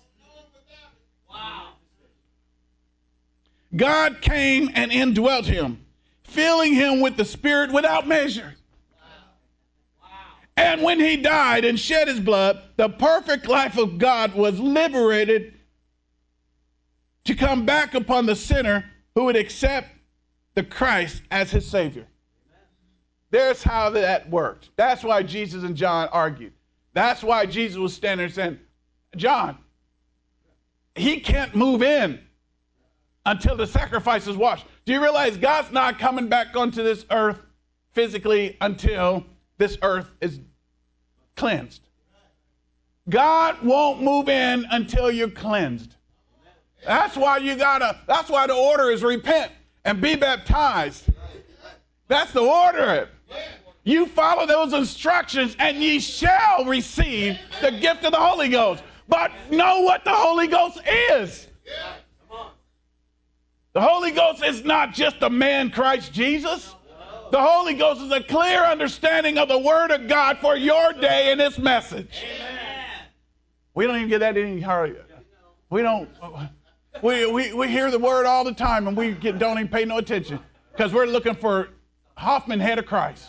God came and indwelt him, filling him with the Spirit without measure. And when he died and shed his blood, the perfect life of God was liberated to come back upon the sinner who would accept the Christ as his Savior. There's how that worked. That's why Jesus and John argued. That's why Jesus was standing there saying, John, he can't move in until the sacrifice is washed. Do you realize God's not coming back onto this earth physically until this earth is cleansed? God won't move in until you're cleansed. That's why you gotta, that's why the order is repent and be baptized. That's the order. You follow those instructions and ye shall receive the gift of the Holy Ghost. But know what the Holy Ghost is. The Holy Ghost is not just a man, Christ Jesus. The Holy Ghost is a clear understanding of the Word of God for your day and its message. Amen. We don't even get that in any hurry. We don't. We, we, we hear the Word all the time, and we get, don't even pay no attention because we're looking for Hoffman Head of Christ.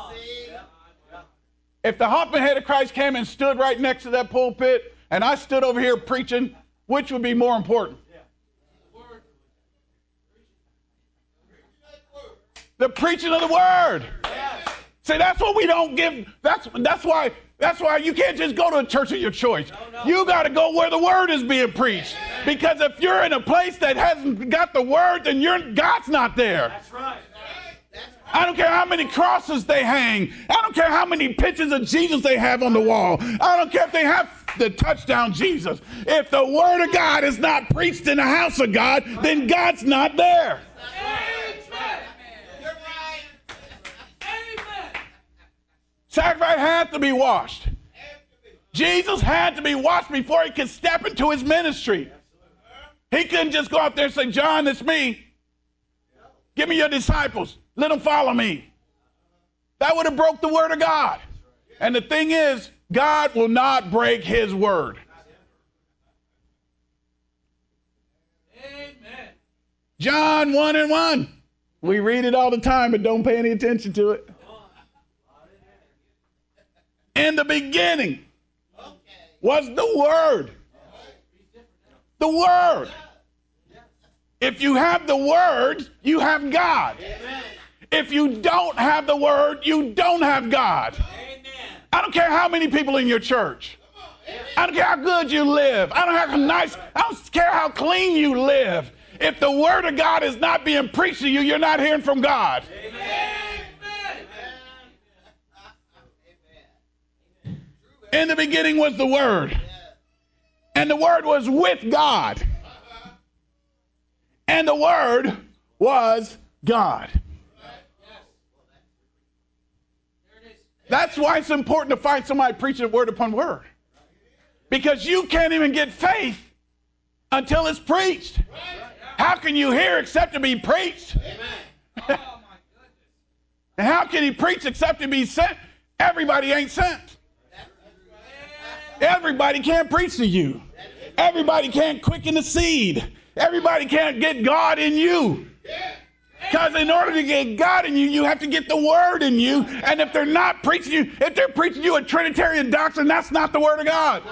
If the Hoffman Head of Christ came and stood right next to that pulpit, and I stood over here preaching, which would be more important? The preaching of the Word. See, that's what we don't give. That's that's why that's why you can't just go to a church of your choice. You got to go where the Word is being preached. Because if you're in a place that hasn't got the Word, then you're, God's not there. That's right. I don't care how many crosses they hang. I don't care how many pictures of Jesus they have on the wall. I don't care if they have the touchdown Jesus. If the Word of God is not preached in the house of God, then God's not there. Sacrifice had to be washed. Jesus had to be washed before he could step into his ministry. He couldn't just go out there and say, John, it's me. Give me your disciples. Let them follow me. That would have broke the Word of God. And the thing is, God will not break his word. Amen. John one and one. We read it all the time, but don't pay any attention to it. In the beginning was the Word. The Word. If you have the Word, you have God. If you don't have the Word, you don't have God. I don't care how many people in your church. I don't care how good you live. I don't care how nice. I don't care how clean you live. If the Word of God is not being preached to you, you're not hearing from God. In the beginning was the Word, and the Word was with God, and the Word was God. That's why it's important to find somebody preaching word upon word, because you can't even get faith until it's preached. How can you hear except to be preached? And how can he preach except to be sent? Everybody ain't sent. Everybody can't preach to you. Everybody can't quicken the seed. Everybody can't get God in you. Because in order to get God in you, you have to get the Word in you. And if they're not preaching you, if they're preaching you a Trinitarian doctrine, that's not the Word of God.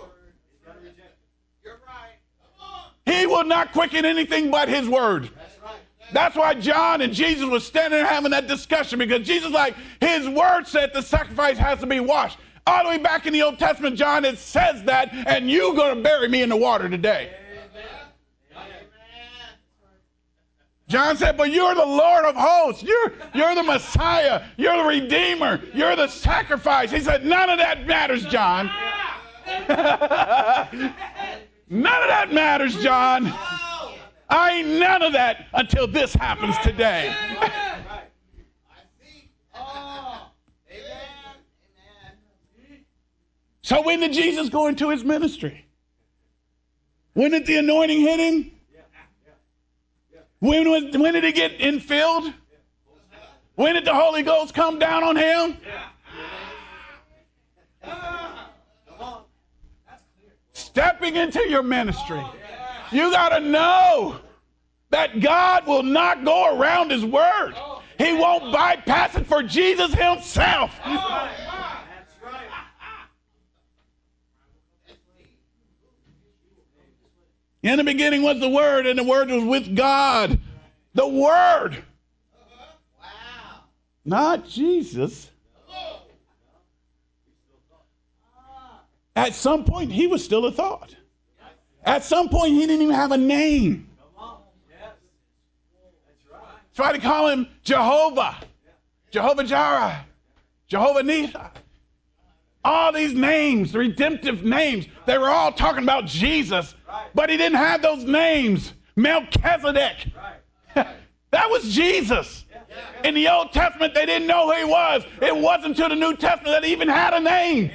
He will not quicken anything but his Word. That's why John and Jesus was standing there having that discussion, because Jesus, like, his Word said the sacrifice has to be washed. All the way back in the Old Testament, John, it says that, and you're going to bury me in the water today. Amen. John said, but you're the Lord of hosts. You're, you're the Messiah. You're the Redeemer. You're the sacrifice. He said, none of that matters, John. None of that matters, John. I ain't none of that until this happens today. So when did Jesus go into his ministry? When did the anointing hit him? When, was, when did he get infilled? When did the Holy Ghost come down on him? Stepping into your ministry, you got to know that God will not go around his word. He won't bypass it for Jesus himself. In the beginning was the Word, and the Word was with God. The Word. Wow. Not Jesus. At some point, he was still a thought. At some point, he didn't even have a name. Try to call him Jehovah, Jehovah Jireh, Jehovah Nissi. All these names, redemptive names, they were all talking about Jesus, but he didn't have those names. Melchizedek, that was Jesus. In the Old Testament, they didn't know who he was. It wasn't until the New Testament that he even had a name.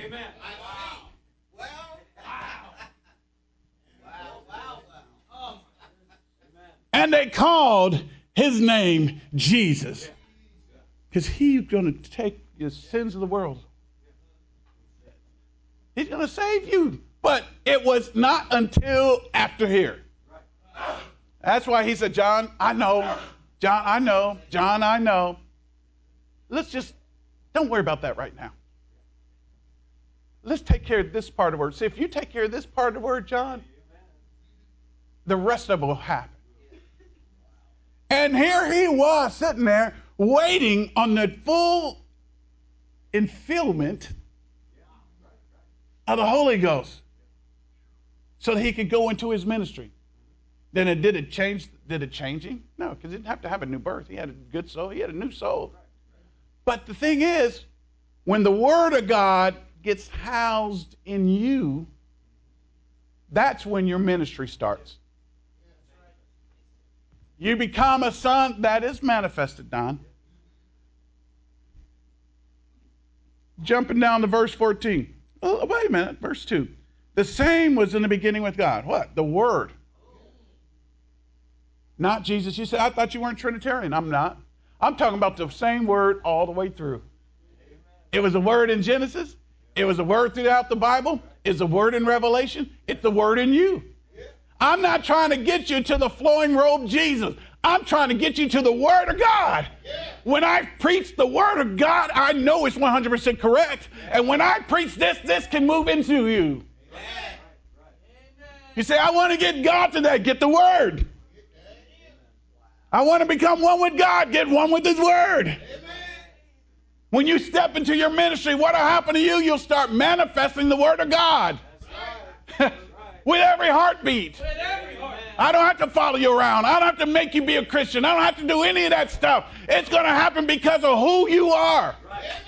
And they called his name Jesus. Because he's going to take the sins of the world. He's going to save you. But it was not until after here. That's why he said, John, I know. John, I know. John, I know. Let's just, don't worry about that right now. Let's take care of this part of the word. See, if you take care of this part of the word, John, the rest of it will happen. And here he was sitting there waiting on the full fulfillment of the Holy Ghost so that he could go into his ministry. Then it did it change? Did it change him? No, because he didn't have to have a new birth. He had a good soul. He had a new soul. But the thing is, when the Word of God gets housed in you, that's when your ministry starts. You become a son that is manifested, Don. Jumping down to verse fourteen. Oh, wait a minute, verse two. The same was in the beginning with God. What? The Word. Not Jesus. You said, I thought you weren't Trinitarian. I'm not. I'm talking about the same Word all the way through. It was a Word in Genesis. It was a Word throughout the Bible. It's a Word in Revelation. It's the Word in you. I'm not trying to get you to the flowing robe Jesus. I'm trying to get you to the Word of God. When I preach the Word of God, I know it's one hundred percent correct. And when I preach this, this can move into you. You say, I want to get God today. Get the Word. I want to become one with God. Get one with His Word. When you step into your ministry, what will happen to you? You'll start manifesting the Word of God. With every heartbeat. I don't have to follow you around. I don't have to make you be a Christian. I don't have to do any of that stuff. It's going to happen because of who you are.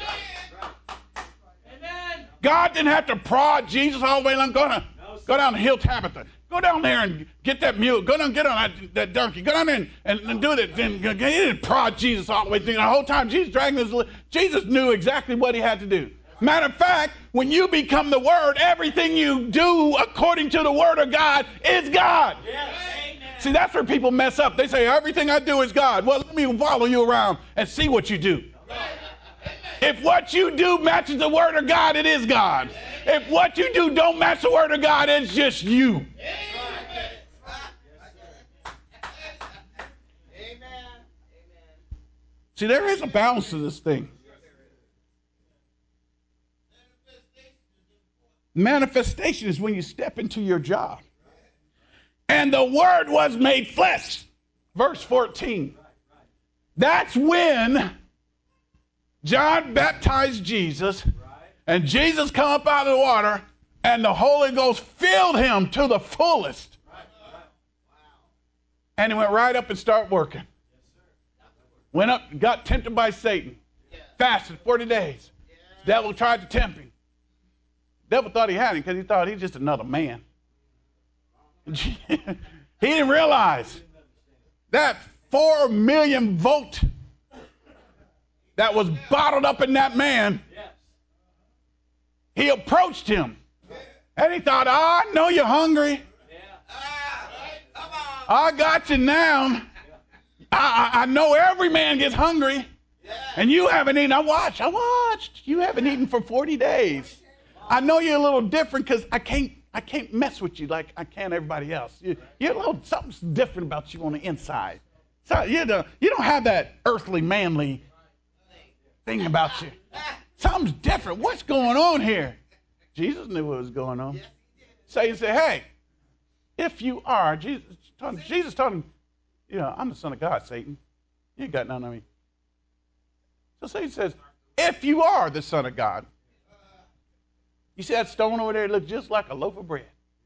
God didn't have to prod Jesus all the way along. Go down, go down to Hill Tabitha. Go down there and get that mule. Go down, get on that, that donkey. Go down there and, and, and do that. Then he didn't prod Jesus all the way through. The whole time Jesus dragging his. Jesus knew exactly what he had to do. Matter of fact, when you become the Word, everything you do according to the Word of God is God. Yes. See, that's where people mess up. They say, everything I do is God. Well, let me follow you around and see what you do. If what you do matches the Word of God, it is God. If what you do don't match the Word of God, it's just you. See, there is a balance to this thing. Manifestation is when you step into your job. And the Word was made flesh. Verse fourteen. That's when John baptized Jesus, and Jesus come up out of the water, and the Holy Ghost filled him to the fullest. And he went right up and started working. Went up, got tempted by Satan. Fasted forty days. The devil tried to tempt him. The devil thought he had him because he thought he's just another man. He didn't realize that four million volt that was bottled up in that man. He approached him. And he thought, oh, I know you're hungry. I got you now. I, I, I know every man gets hungry. And you haven't eaten. I watched. I watched. You haven't eaten for forty days. I know you're a little different because I can't I can't mess with you like I can everybody else. You, you're a little something's different about you on the inside. So you know, you don't have that earthly manly thing about you. Something's different. What's going on here? Jesus knew what was going on. So he said, hey, if you are, Jesus told, Jesus told him, you know, I'm the Son of God, Satan. You ain't got none of me. So Satan says, if you are the Son of God, you see that stone over there? It looks just like a loaf of bread.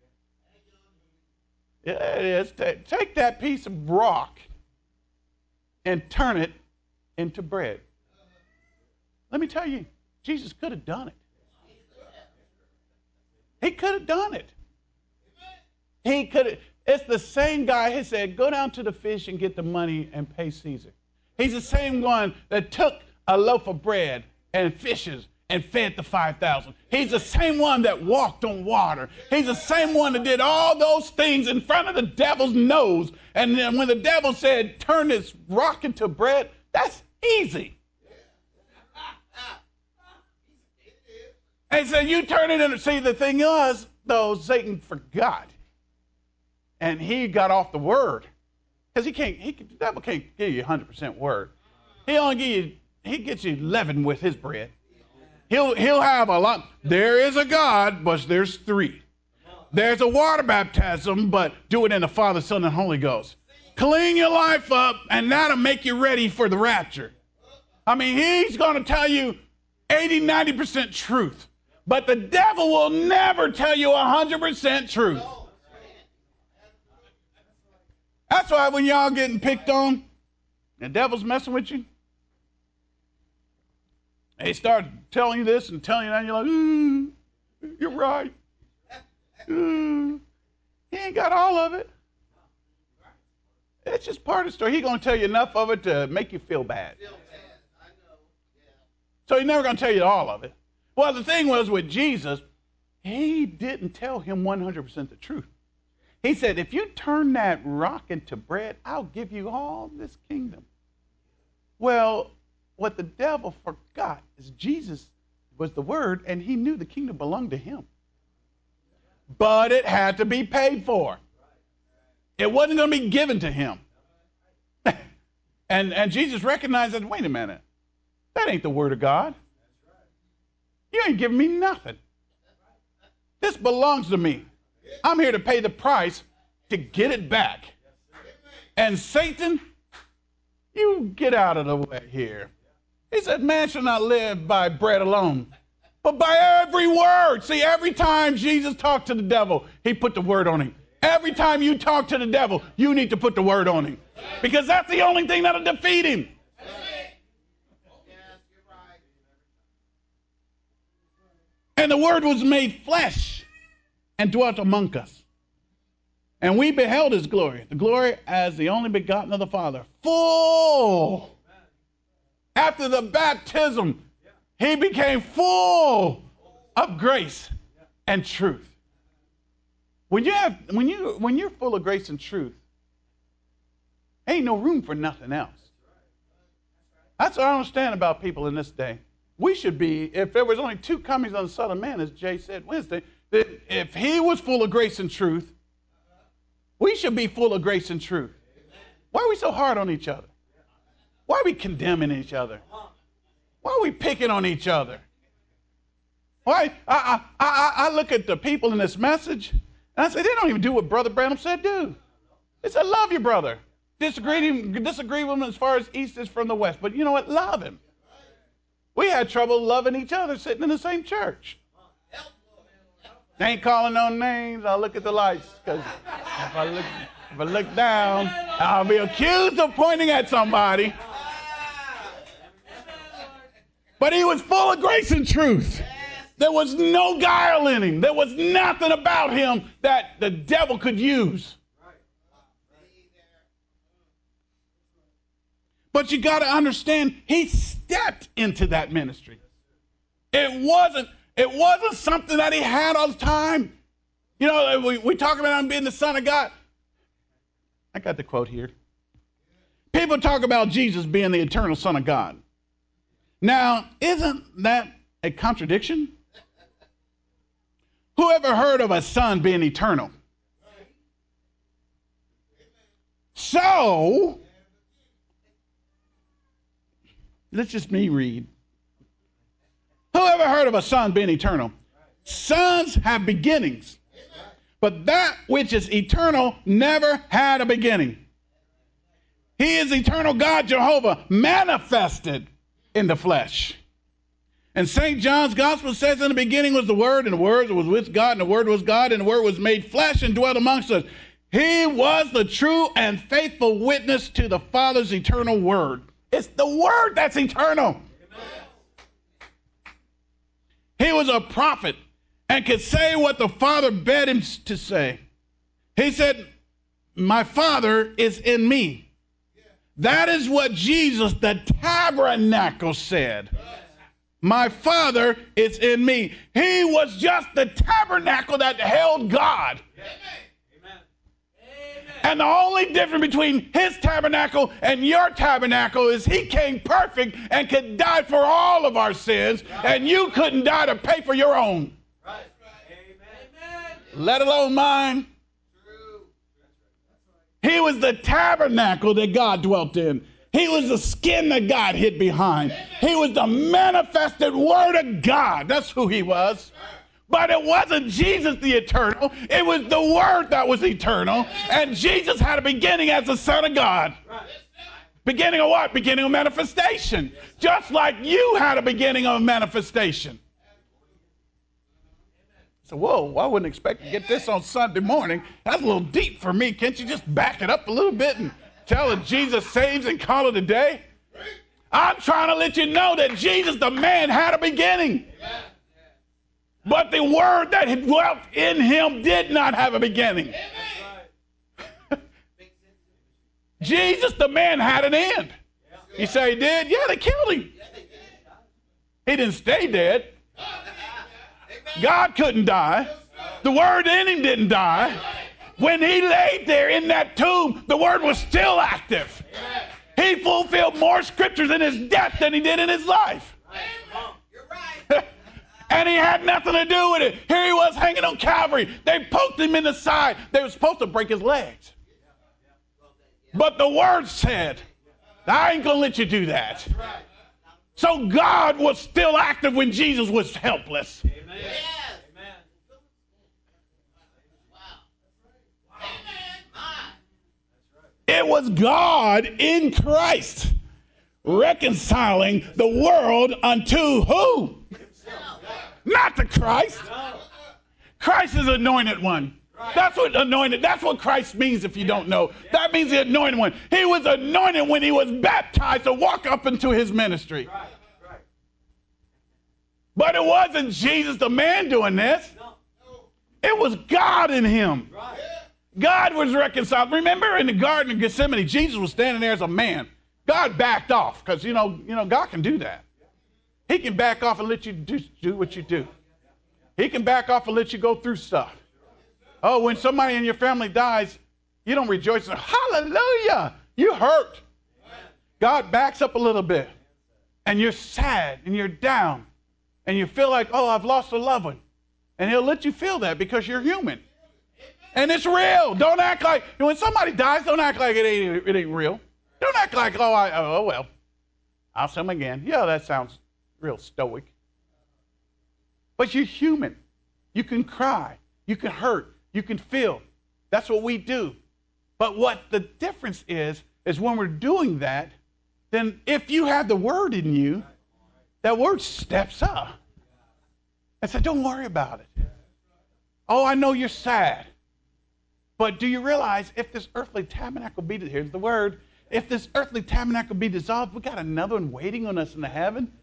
Yeah, it is. Take that piece of rock and turn it into bread. Let me tell you, Jesus could have done it. He could have done it. He could have. It's the same guy who said, go down to the fish and get the money and pay Caesar. He's the same one that took a loaf of bread and fishes and fed the five thousand. He's the same one that walked on water. He's the same one that did all those things in front of the devil's nose. And then when the devil said, turn this rock into bread, that's easy. And so you turn it into, see, the thing was, though, Satan forgot. And he got off the word. Because he can't, he, the devil can't give you one hundred percent word. He only give you, he gets you leavened with his bread. He'll, he'll have a lot. There is a God, but there's three. There's a water baptism, but do it in the Father, Son, and Holy Ghost. Clean your life up, and that'll make you ready for the rapture. I mean, he's going to tell you eighty, ninety percent truth. But the devil will never tell you one hundred percent truth. That's why when y'all getting picked on, the devil's messing with you, they start telling you this and telling you that, and you're like, mm, you're right. Mm, he ain't got all of it. It's just part of the story. He's going to tell you enough of it to make you feel bad. So he's never going to tell you all of it. Well, the thing was with Jesus, he didn't tell him one hundred percent the truth. He said, if you turn that rock into bread, I'll give you all this kingdom. Well, what the devil forgot is Jesus was the word, and he knew the kingdom belonged to him. But it had to be paid for. It wasn't going to be given to him. and, and Jesus recognized that, wait a minute, that ain't the word of God. You ain't giving me nothing. This belongs to me. I'm here to pay the price to get it back. And Satan, you get out of the way here. He said, man shall not live by bread alone, but by every word. See, every time Jesus talked to the devil, he put the word on him. Every time you talk to the devil, you need to put the word on him. Because that's the only thing that'll defeat him. And the word was made flesh and dwelt among us. And we beheld his glory, the glory as the only begotten of the Father, full. After the baptism, he became full of grace and truth. When you have, when you, when you're full of grace and truth, ain't no room for nothing else. That's what I understand about people in this day. We should be, if there was only two comings on the Son of Man, as Jay said Wednesday, that if he was full of grace and truth, we should be full of grace and truth. Why are we so hard on each other? Why are we condemning each other? Why are we picking on each other? Why? I, I, I, I look at the people in this message, and I say, they don't even do what Brother Branham said do. They said, love your brother. Disagree, disagree with him as far as east is from the west. But you know what? Love him. We had trouble loving each other sitting in the same church. They ain't calling no names. I'll look at the lights, because if I look, if I look down, I'll be accused of pointing at somebody. But he was full of grace and truth. There was no guile in him. There was nothing about him that the devil could use. But you got to understand, he stepped into that ministry. It wasn't, it wasn't something that he had all the time. You know, we, we talk about him being the Son of God. I got the quote here. People talk about Jesus being the eternal Son of God. Now, isn't that a contradiction? Who ever heard of a son being eternal? So, let's just me read. Who ever heard of a son being eternal? Sons have beginnings, but that which is eternal never had a beginning. He is eternal God, Jehovah, manifested in the flesh. And Saint John's Gospel says, in the beginning was the Word, and the Word was with God, and the Word was God, and the Word was made flesh and dwelt amongst us. He was the true and faithful witness to the Father's eternal Word. It's the Word that's eternal. Amen. He was a prophet and could say what the Father bade him to say. He said, my Father is in me. That is what Jesus, the tabernacle, said. My Father is in me. He was just the tabernacle that held God. Amen. And the only difference between his tabernacle and your tabernacle is he came perfect and could die for all of our sins, and you couldn't die to pay for your own. Let alone mine. He was the tabernacle that God dwelt in. He was the skin that God hid behind. He was the manifested word of God. That's who he was. But it wasn't Jesus the eternal. It was the word that was eternal. And Jesus had a beginning as the Son of God. Beginning of what? Beginning of manifestation. Just like you had a beginning of manifestation. So, whoa, I wouldn't expect to get this on Sunday morning. That's a little deep for me. Can't you just back it up a little bit and tell that Jesus saves and call it a day? I'm trying to let you know that Jesus, the man, had a beginning. But the word that dwelt in him did not have a beginning. Jesus, the man, had an end. You say he did? Yeah, they killed him. He didn't stay dead. God couldn't die. The word in him didn't die. When he laid there in that tomb, the word was still active. He fulfilled more scriptures in his death than he did in his life. And he had nothing to do with it. Here he was hanging on Calvary. They poked him in the side. They were supposed to break his legs. But the word said, I ain't going to let you do that. So God was still active when Jesus was helpless. Amen. It was God in Christ reconciling the world unto who? Not to Christ. Christ is anointed one. That's what anointed, that's what Christ means if you don't know. That means the anointed one. He was anointed when he was baptized to walk up into his ministry. But it wasn't Jesus the man doing this. It was God in him. God was reconciled. Remember in the Garden of Gethsemane, Jesus was standing there as a man. God backed off because, you know, you know, God can do that. He can back off and let you do, do what you do. He can back off and let you go through stuff. Oh, when somebody in your family dies, you don't rejoice. Hallelujah. You hurt. God backs up a little bit. And you're sad and you're down. And you feel like, oh, I've lost a loved one. And he'll let you feel that because you're human. And it's real. Don't act like, when somebody dies, don't act like it ain't, it ain't real. Don't act like, oh, I, oh, well, I'll see him again. Yeah, that sounds real stoic. But you're human. You can cry. You can hurt. You can feel. That's what we do. But what the difference is, is when we're doing that, then if you have the word in you, that word steps up and says, don't worry about it. Oh, I know you're sad. But do you realize if this earthly tabernacle be, here's the word, if this earthly tabernacle be dissolved, we got another one waiting on us in the heaven.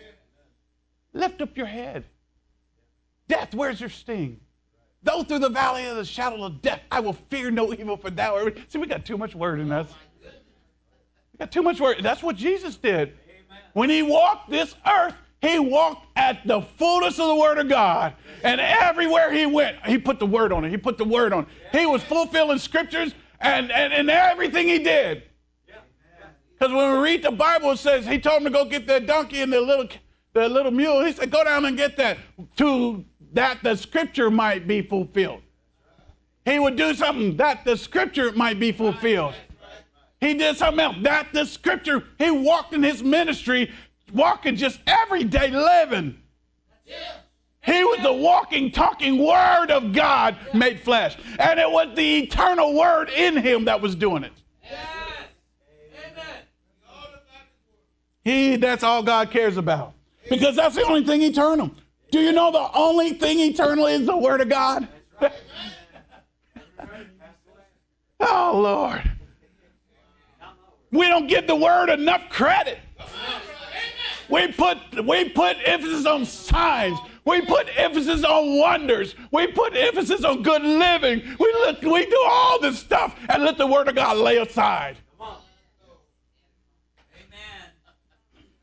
Lift up your head. Death, where's your sting? Though through the valley of the shadow of death, I will fear no evil, for thou art. See, we got too much word in us. We got too much word. That's what Jesus did. When he walked this earth, he walked at the fullness of the word of God. And everywhere he went, he put the word on it. He put the word on it. He was fulfilling scriptures and, and, and everything he did. Because when we read the Bible, it says he told him to go get that donkey and the little the little mule. He said, go down and get that, to that the scripture might be fulfilled. He would do something that the scripture might be fulfilled. He did something else that the scripture, he walked in his ministry, walking just everyday living. He was the walking, talking word of God made flesh. And it was the eternal word in him that was doing it. He, that's all God cares about. Because that's the only thing eternal. Do you know the only thing eternal is the word of God? Oh, Lord. We don't give the word enough credit. We put, we put emphasis on signs. We put emphasis on wonders. We put emphasis on good living. We, look, we do all this stuff and let the word of God lay aside.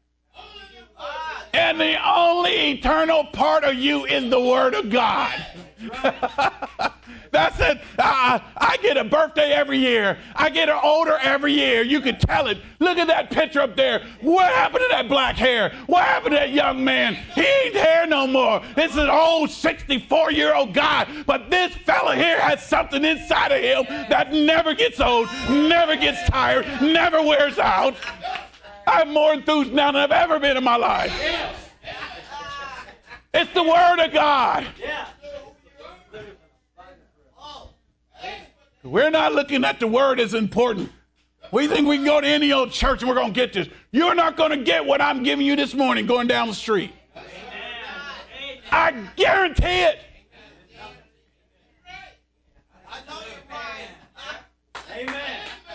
And the only eternal part of you is the word of God. That's it. Uh, I get a birthday every year. I get older every year. You can tell it. Look at that picture up there. What happened to that black hair? What happened to that young man? He ain't there no more. It's an old sixty-four-year-old guy. But this fella here has something inside of him that never gets old, never gets tired, never wears out. I'm more enthused now than I've ever been in my life. It's the Word of God. We're not looking at the Word as important. We think we can go to any old church and we're going to get this. You're not going to get what I'm giving you this morning going down the street. I guarantee it. Amen.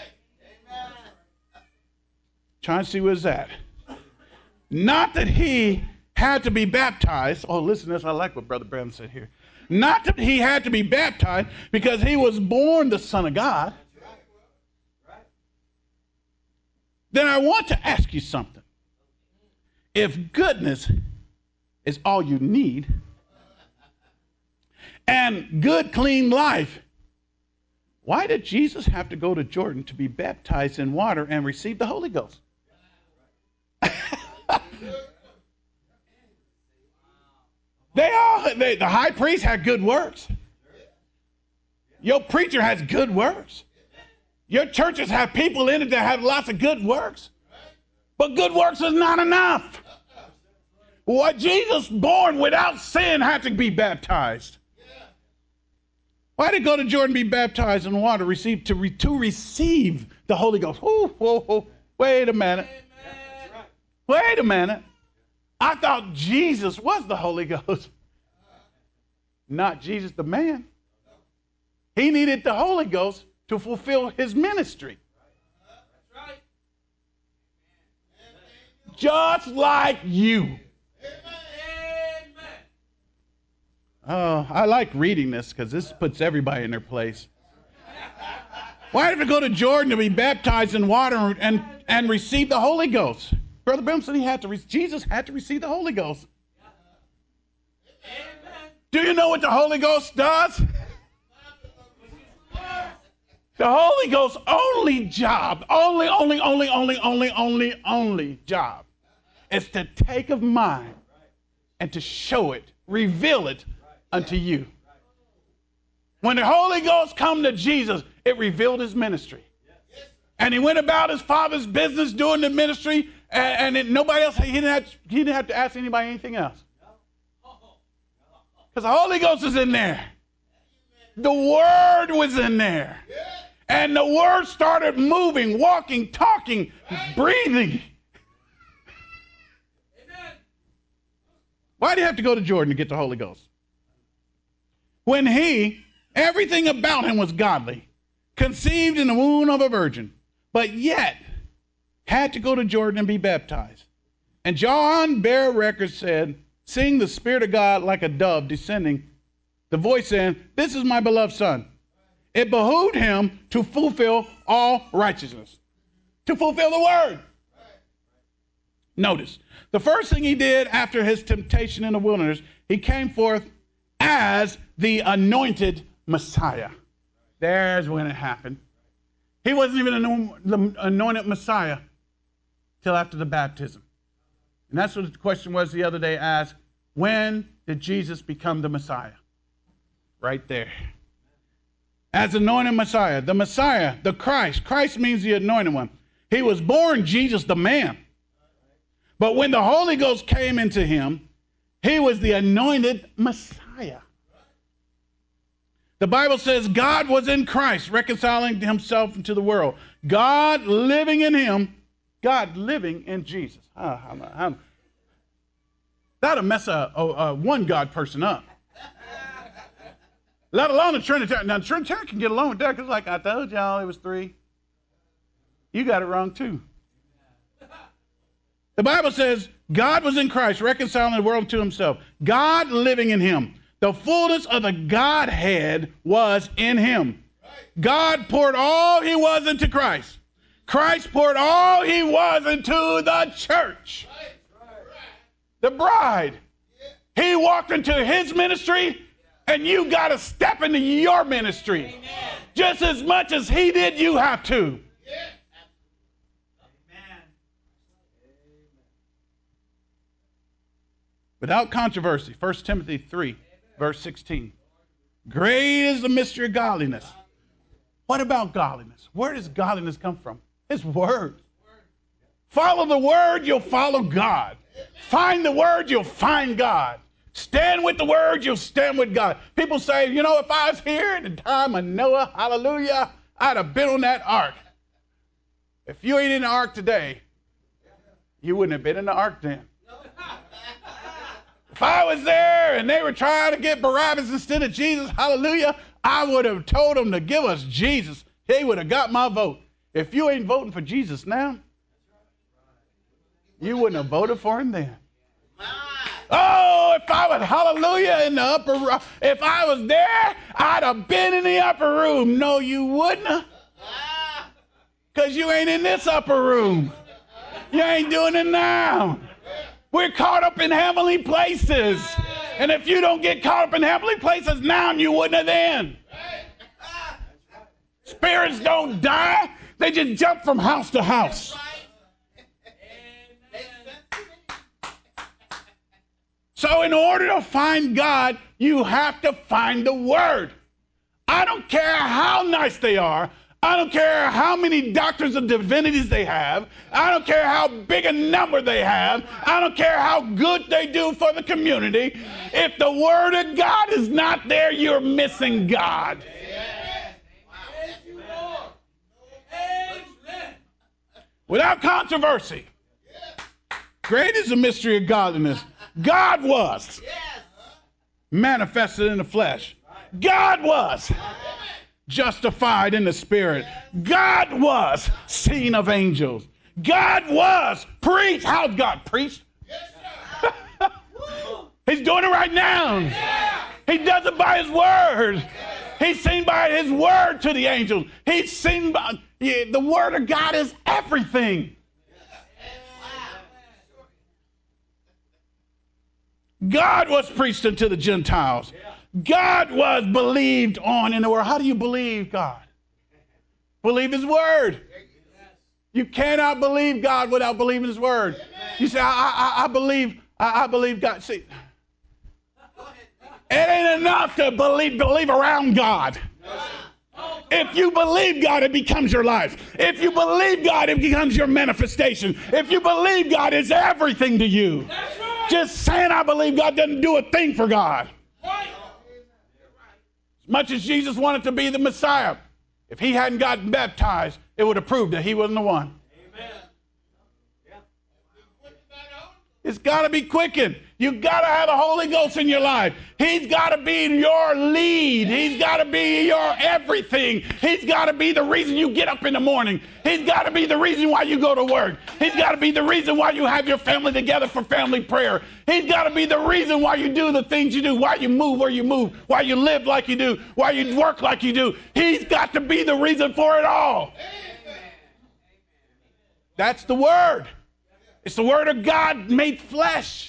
Trying to see where's that. Not that he had to be baptized. Oh, listen to this. I like what Brother Branham said here. Not that he had to be baptized because he was born the Son of God. Then I want to ask you something. If goodness is all you need and good, clean life, why did Jesus have to go to Jordan to be baptized in water and receive the Holy Ghost? They all, they, the high priest had good works. Your preacher has good works. Your churches have people in it that have lots of good works. But good works is not enough. What Jesus, born without sin, had to be baptized. Why did he go to Jordan be baptized in water receive, to, re, to receive the Holy Ghost? Ooh, whoa, whoa, wait a minute. Wait a minute. I thought Jesus was the Holy Ghost. Not Jesus the man. He needed the Holy Ghost to fulfill his ministry. Just like you. Oh, I like reading this because this puts everybody in their place. Why did he go to Jordan to be baptized in water and, and receive the Holy Ghost? Brother Branham said he had to. Re- Jesus had to receive the Holy Ghost. Do you know what the Holy Ghost does? The Holy Ghost's only job, only, only, only, only, only, only, only job is to take of mine and to show it, reveal it unto you. When the Holy Ghost come to Jesus, it revealed his ministry. And he went about his Father's business doing the ministry, and, and it, nobody else, he didn't, have, he didn't have to ask anybody anything else. Because the Holy Ghost is in there. The Word was in there. And the Word started moving, walking, talking, breathing. Why do you have to go to Jordan to get the Holy Ghost? When he, everything about him was godly, conceived in the womb of a virgin, but yet had to go to Jordan and be baptized. And John bare record said, seeing the Spirit of God like a dove descending, the voice saying, this is my beloved Son. It behooved him to fulfill all righteousness, to fulfill the Word. Notice, the first thing he did after his temptation in the wilderness, he came forth as the anointed Messiah. There's when it happened. He wasn't even the anointed Messiah till after the baptism. And that's what the question was the other day asked, when did Jesus become the Messiah? Right there. As anointed Messiah, the Messiah, the Christ. Christ means the anointed one. He was born Jesus the man. But when the Holy Ghost came into him, he was the anointed Messiah. The Bible says God was in Christ, reconciling himself into the world. God living in him, God living in Jesus. Oh, how, how, that'll mess a, a, a one God person up. Let alone the Trinitarian. Now, the Trinitarian can get along with that because, like I told y'all, it was three. You got it wrong, too. The Bible says God was in Christ, reconciling the world to himself. God living in him. The fullness of the Godhead was in him. God poured all he was into Christ. Christ poured all he was into the church. The bride. He walked into his ministry. And you got to step into your ministry. Amen. Just as much as he did, you have to. Yes. Amen. Without controversy, First Timothy three, Amen. Verse sixteen. Great is the mystery of godliness. What about godliness? Where does godliness come from? His word. Follow the word, you'll follow God. Find the word, you'll find God. Stand with the word, you'll stand with God. People say, you know, if I was here at the time of Noah, hallelujah, I'd have been on that ark. If you ain't in the ark today, you wouldn't have been in the ark then. If I was there and they were trying to get Barabbas instead of Jesus, hallelujah, I would have told them to give us Jesus. They would have got my vote. If you ain't voting for Jesus now, you wouldn't have voted for him then. Oh, if I was, hallelujah, in the upper room, if I was there, I'd have been in the upper room. No, you wouldn't have. Because you ain't in this upper room. You ain't doing it now. We're caught up in heavenly places. And if you don't get caught up in heavenly places now, you wouldn't have then. Spirits don't die. They just jump from house to house. So in order to find God, you have to find the word. I don't care how nice they are. I don't care how many doctors of divinities they have. I don't care how big a number they have. I don't care how good they do for the community. If the word of God is not there, you're missing God. Without controversy, great is the mystery of godliness. God was manifested in the flesh. God was justified in the spirit. God was seen of angels. God was preached. How's God preached? He's doing it right now. He does it by his word. He's seen by his word to the angels. He's seen by yeah, the word of God is everything. God was preached unto the Gentiles. God was believed on in the world. How do you believe God? Believe his word. You cannot believe God without believing his word. You say, I, I, I believe, I, I believe God. See, it ain't enough to believe, believe around God. If you believe God, it becomes your life. If you believe God, it becomes your manifestation. If you believe God, it's everything to you. Just saying I believe God doesn't do a thing for God. As much as Jesus wanted to be the Messiah, if he hadn't gotten baptized, it would have proved that he wasn't the one. Amen. It's got to be quickened. You got to have the Holy Ghost in your life. He's got to be your lead. He's got to be your everything. He's got to be the reason you get up in the morning. He's got to be the reason why you go to work. He's got to be the reason why you have your family together for family prayer. He's got to be the reason why you do the things you do, why you move where you move, why you live like you do, why you work like you do. He's got to be the reason for it all. That's the word. It's the word of God made flesh.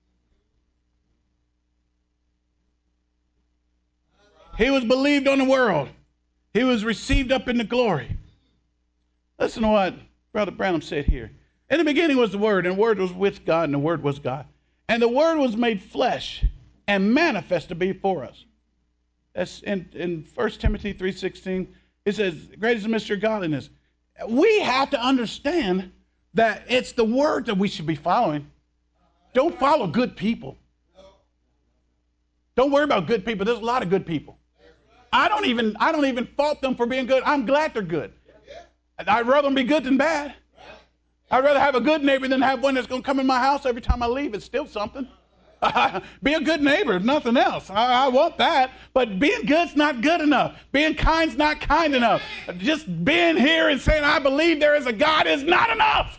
He was believed on the world. He was received up into glory. Listen to what Brother Branham said here. In the beginning was the Word, and the Word was with God, and the Word was God. And the Word was made flesh and manifested before us. That's in, in First Timothy three sixteen. It says, great is the mystery of godliness. We have to understand that it's the Word that we should be following. Don't follow good people. Don't worry about good people. There's a lot of good people. I don't even I don't even fault them for being good. I'm glad they're good. I'd rather them be good than bad. I'd rather have a good neighbor than have one that's going to come in my house every time I leave and steal something. Be a good neighbor, nothing else. I, I want that. But being good's not good enough. Being kind's not kind enough. Just being here and saying I believe there is a God is not enough.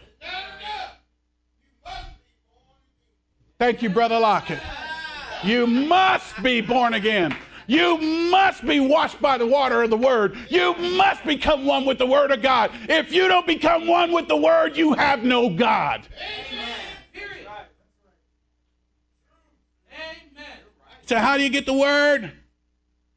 Thank you, Brother Lockett. You must be born again. You must be washed by the water of the word. You must become one with the word of God. If you don't become one with the word, you have no God. Amen. Period. Amen. So how do you get the word?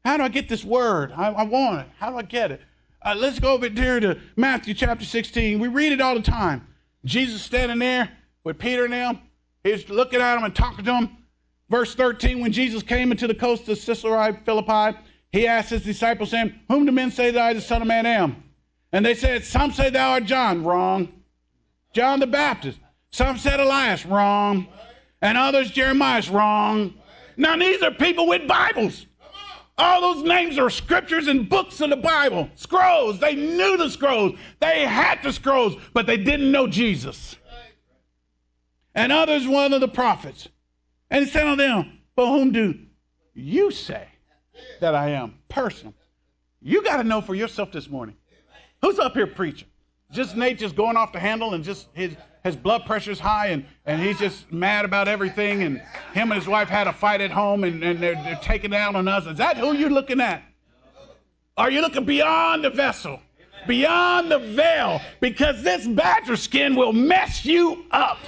How do I get this word? I, I want it. How do I get it? Uh, let's go over here to Matthew chapter sixteen. We read it all the time. Jesus standing there with Peter and them. He's looking at them and talking to them. Verse thirteen, when Jesus came into the coast of Caesarea Philippi, he asked his disciples, saying, whom do men say that I, the Son of Man, am? And they said, some say thou art John. Wrong. John the Baptist. Some said Elias. Wrong. And others Jeremiah. Wrong. Now these are people with Bibles. All those names are scriptures and books of the Bible. Scrolls. They knew the scrolls. They had the scrolls, but they didn't know Jesus. And others one of the prophets. And he said unto them, but whom do you say that I am? Personal. You got to know for yourself this morning. Who's up here preaching? Just Nate just going off the handle and just his, his blood pressure's high and, and he's just mad about everything and him and his wife had a fight at home and, and they're, they're taking it out on us. Is that who you're looking at? Are you looking beyond the vessel? Beyond the veil? Because this badger skin will mess you up.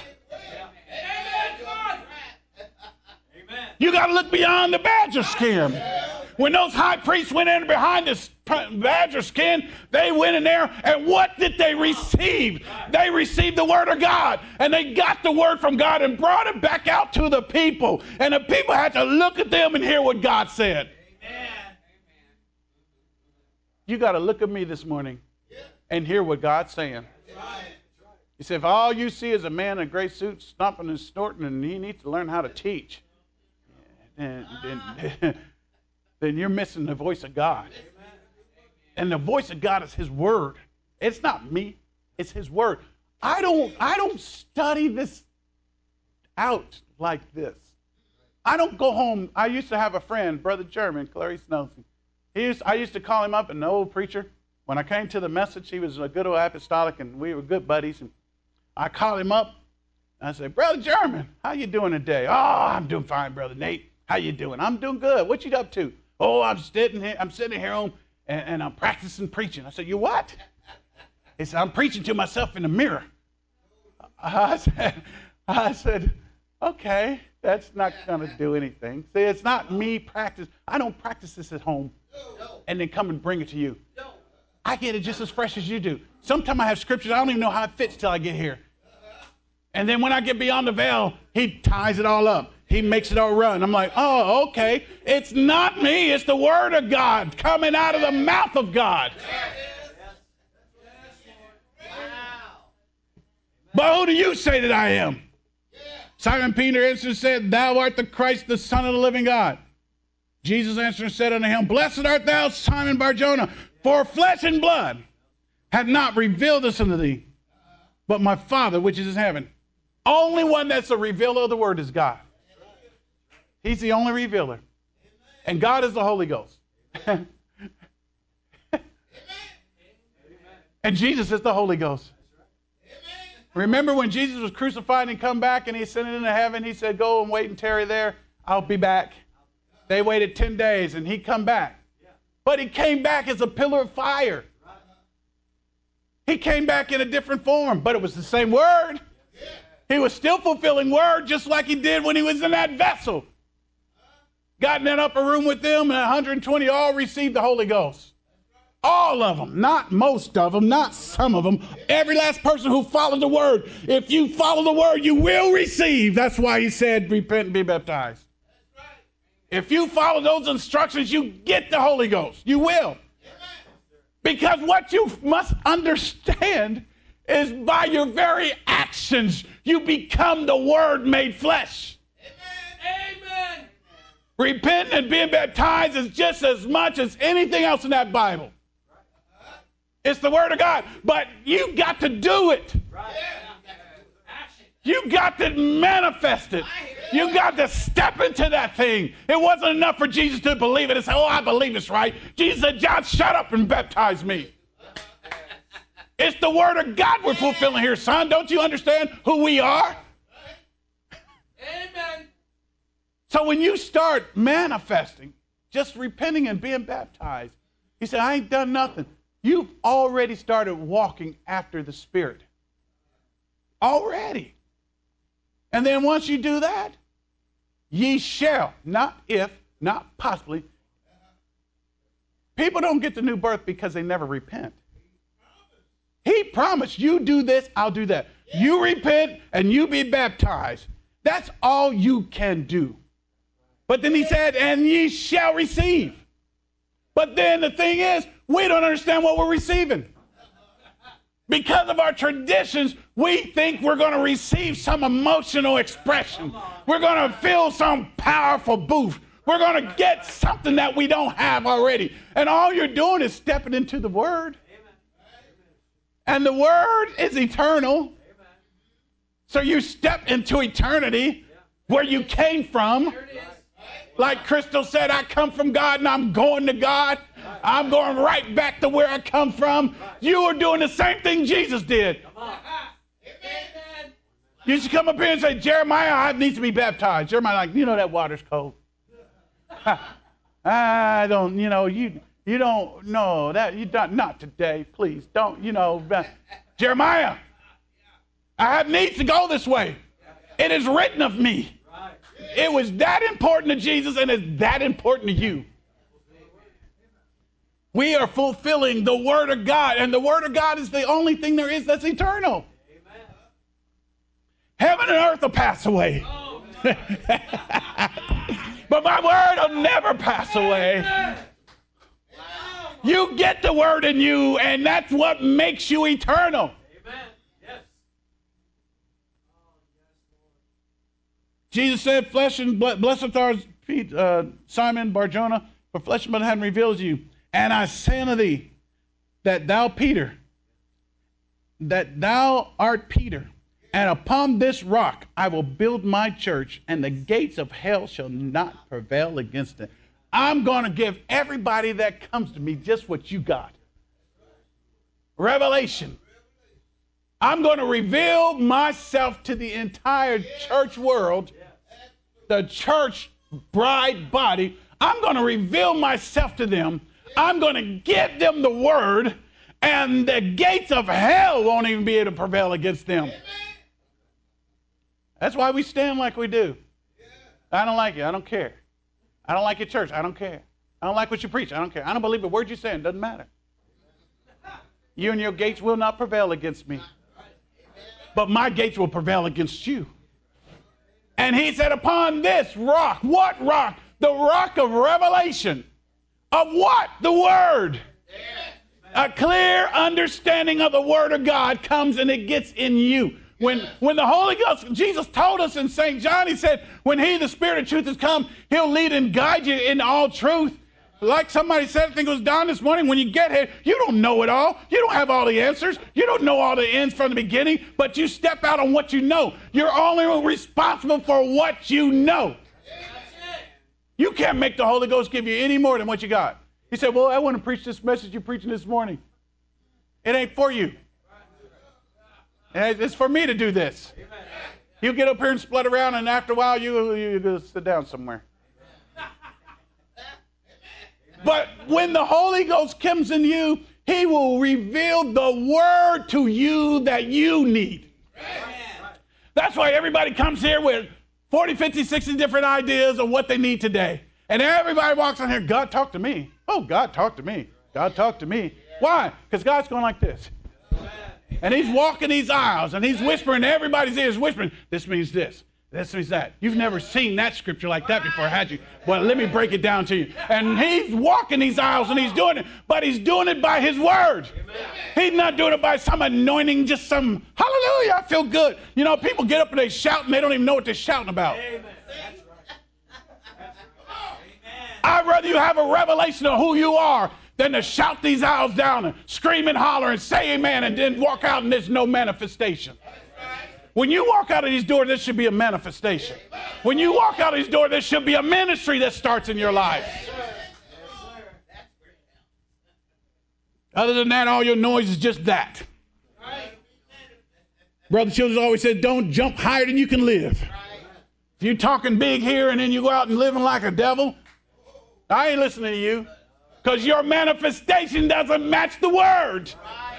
You got to look beyond the badger skin. When those high priests went in behind this badger skin, they went in there, and what did they receive? They received the word of God, and they got the word from God and brought it back out to the people, and the people had to look at them and hear what God said. Amen. You got to look at me this morning and hear what God's saying. He said, if all you see is a man in a gray suit stomping and snorting, and he needs to learn how to teach, and, and then you're missing the voice of God. And the voice of God is his word. It's not me. It's his word. I don't, I don't study this out like this. I don't go home. I used to have a friend, Brother German, Clarice knows him. He used, I used to call him up, an old preacher. When I came to the message, he was a good old apostolic, and we were good buddies. And I called him up, and I said, Brother German, how you doing today? Oh, I'm doing fine, Brother Nate. How you doing? I'm doing good. What you up to? Oh, I'm sitting here, I'm sitting here home and, and I'm practicing preaching. I said, you what? He said, I'm preaching to myself in the mirror. I said, I said, okay, that's not going to do anything. See, it's not me practice. I don't practice this at home and then come and bring it to you. I get it just as fresh as you do. Sometimes I have scriptures, I don't even know how it fits till I get here. And then when I get beyond the veil, he ties it all up. He makes it all run. I'm like, oh, okay. It's not me. It's the word of God coming out of the mouth of God. But who do you say that I am? Simon Peter answered and said, thou art the Christ, the Son of the living God. Jesus answered and said unto him, blessed art thou, Simon Bar-Jonah, for flesh and blood had not revealed this unto thee, but my Father which is in heaven. Only one that's a revealer of the word is God. He's the only revealer. And God is the Holy Ghost. And Jesus is the Holy Ghost. Remember when Jesus was crucified and come back and he ascended into heaven, he said, go and wait and tarry there. I'll be back. They waited ten days and he come back. But he came back as a pillar of fire. He came back in a different form, but it was the same word. He was still fulfilling word just like he did when he was in that vessel. Got in that upper room with them, and one hundred twenty all received the Holy Ghost. All of them, not most of them, not some of them. Every last person who followed the word. If you follow the word, you will receive. That's why he said, repent and be baptized. If you follow those instructions, you get the Holy Ghost. You will. Because what you must understand is by your very actions, you become the word made flesh. Amen. Repenting and being baptized is just as much as anything else in that Bible. It's the word of God, but you got to do it. You got to manifest it. You got to step into that thing. It wasn't enough for Jesus to believe it and say, oh, I believe it's right. Jesus said, John, shut up and baptize me. It's the word of God we're fulfilling here, son. Don't you understand who we are? Amen. So when you start manifesting, just repenting and being baptized, he said, I ain't done nothing. You've already started walking after the Spirit. Already. And then once you do that, ye shall, not if, not possibly, People don't get the new birth because they never repent. He promised, you do this, I'll do that. You repent and you be baptized. That's all you can do. But then he said, and ye shall receive. But then the thing is, we don't understand what we're receiving. Because of our traditions, we think we're going to receive some emotional expression. We're going to feel some powerful boost. We're going to get something that we don't have already. And all you're doing is stepping into the Word. And the Word is eternal. So you step into eternity where you came from. Like Crystal said, I come from God and I'm going to God. I'm going right back to where I come from. You are doing the same thing Jesus did. You should come up here and say, Jeremiah, I need to be baptized. Jeremiah, like, you know that water's cold. I don't, you know, you you don't know that you don't, not today, please don't, you know. Jeremiah, I have needs to go this way. It is written of me. It was that important to Jesus and it's that important to you. We are fulfilling the Word of God, and the Word of God is the only thing there is that's eternal. Amen. Heaven and earth will pass away. Oh. But my Word will never pass away. You get the Word in you, and that's what makes you eternal. Amen. Yes. Jesus said, flesh and blood, blessed are feet, uh, Simon Barjona, for flesh and blood hadn't revealed to you. And I say unto thee, that thou, Peter, that thou art Peter, and upon this rock I will build my church, and the gates of hell shall not prevail against it. I'm going to give everybody that comes to me just what you got. Revelation. I'm going to reveal myself to the entire church world, the church bride body. I'm going to reveal myself to them. I'm going to give them the Word, and the gates of hell won't even be able to prevail against them. That's why we stand like we do. I don't like you. I don't care. I don't like your church. I don't care. I don't like what you preach. I don't care. I don't believe the word you're saying. Doesn't matter. You and your gates will not prevail against me. But my gates will prevail against you. And he said, upon this rock. What rock? The rock of revelation. Of what? The Word. A clear understanding of the Word of God comes and it gets in you. When, when the Holy Ghost, Jesus told us in Saint John, he said, when he, the Spirit of truth, has come, he'll lead and guide you in all truth. Like somebody said, I think it was Don this morning, when you get here, you don't know it all. You don't have all the answers. You don't know all the ends from the beginning, but you step out on what you know. You're only responsible for what you know. You can't make the Holy Ghost give you any more than what you got. He said, well, I want to preach this message you're preaching this morning. It ain't for you. It's for me to do this. You get up here and split around, and after a while, you, you go sit down somewhere. But when the Holy Ghost comes in you, he will reveal the Word to you that you need. That's why everybody comes here with forty, fifty, sixty different ideas of what they need today. And everybody walks on here, God, talk to me. Oh, God, talk to me. God, talk to me. Why? Because God's going like this. And he's walking these aisles, and he's whispering, everybody's ears whispering, this means this, this means that. You've never seen that scripture like that before, had you? Well, let me break it down to you. And he's walking these aisles, and he's doing it, but he's doing it by his word. He's not doing it by some anointing, just some, hallelujah, I feel good. You know, people get up and they shout, and they don't even know what they're shouting about. I'd rather you have a revelation of who you are than to shout these aisles down and scream and holler and say amen and then walk out and there's no manifestation. When you walk out of these doors, there should be a manifestation. When you walk out of these doors, there should be a ministry that starts in your life. Other than that, all your noise is just that. Brother Childers always said, don't jump higher than you can live. If you're talking big here and then you go out and living like a devil, I ain't listening to you. Because your manifestation doesn't match the word.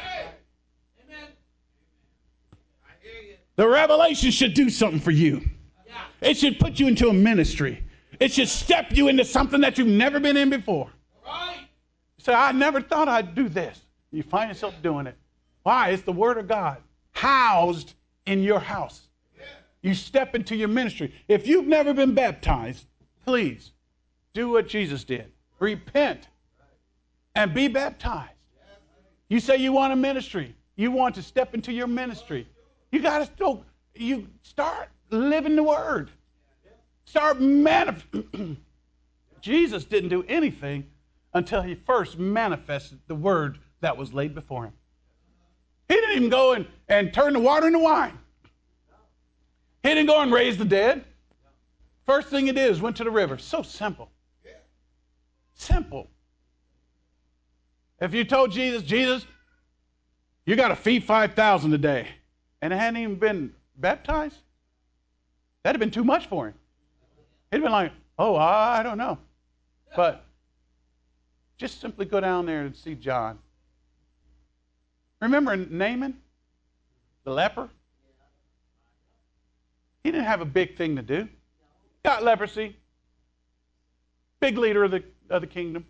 The revelation should do something for you. It should put you into a ministry. It should step you into something that you've never been in before. You say, I never thought I'd do this. You find yourself doing it. Why? It's the Word of God housed in your house. You step into your ministry. If you've never been baptized, please do what Jesus did. Repent and be baptized. You say you want a ministry. You want to step into your ministry. You got to still, you start living the Word. Start manifesting. Jesus didn't do anything until he first manifested the Word that was laid before him. He didn't even go and, and turn the water into wine. He didn't go and raise the dead. First thing he did is went to the river. So simple. Simple. If you told Jesus, Jesus, you got to feed five thousand a day, and it hadn't even been baptized, that'd have been too much for him. He'd been like, oh, I don't know. But just simply go down there and see John. Remember Naaman, the leper? He didn't have a big thing to do. Got leprosy. Big leader of the, of the kingdom.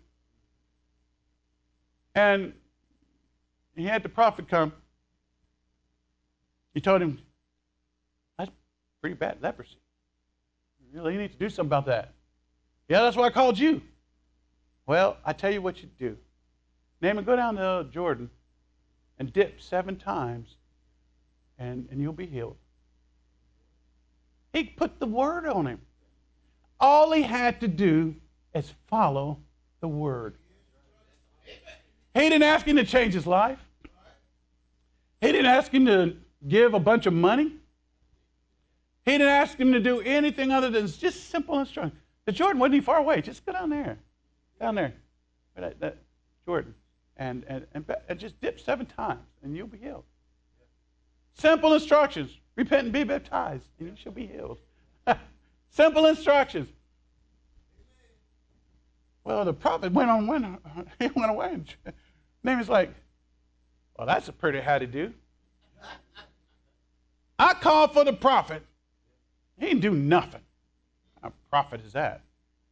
And he had the prophet come. He told him, that's pretty bad leprosy. You really need to do something about that. Yeah, that's why I called you. Well, I tell you what you do. Naaman, go down to Jordan and dip seven times, and, and you'll be healed. He put the word on him. All he had to do is follow the word. He didn't ask him to change his life. He didn't ask him to give a bunch of money. He didn't ask him to do anything other than just simple instructions. The Jordan wasn't even far away. Just go down there. Down there. That, that Jordan. And, and, and, and just dip seven times, and you'll be healed. Simple instructions. Repent and be baptized, and you shall be healed. Simple instructions. Well, the prophet went on, went, he went away. And Naaman's like, well, that's a pretty howdy-do. I called for the prophet. He didn't do nothing. What prophet is that?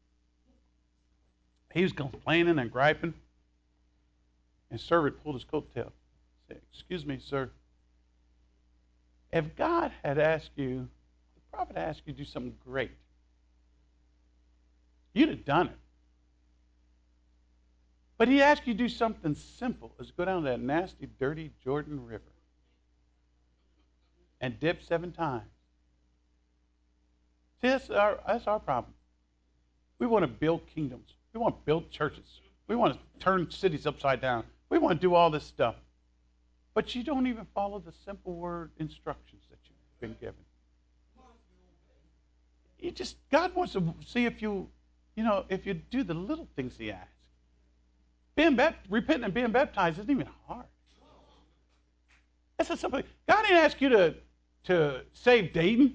He was complaining and griping. And servant pulled his coattail. Said, excuse me, sir. If God had asked you, the prophet asked you to do something great, you'd have done it. But he asked you to do something simple, is go down to that nasty, dirty Jordan River and dip seven times. See, that's our, that's our problem. We want to build kingdoms. We want to build churches. We want to turn cities upside down. We want to do all this stuff. But you don't even follow the simple word instructions that you've been given. You just, God wants to see if you, you know, if you do the little things he asks. Being bapt- repenting and being baptized isn't even hard. That's a simple thing. God didn't ask you to, to save Dayton.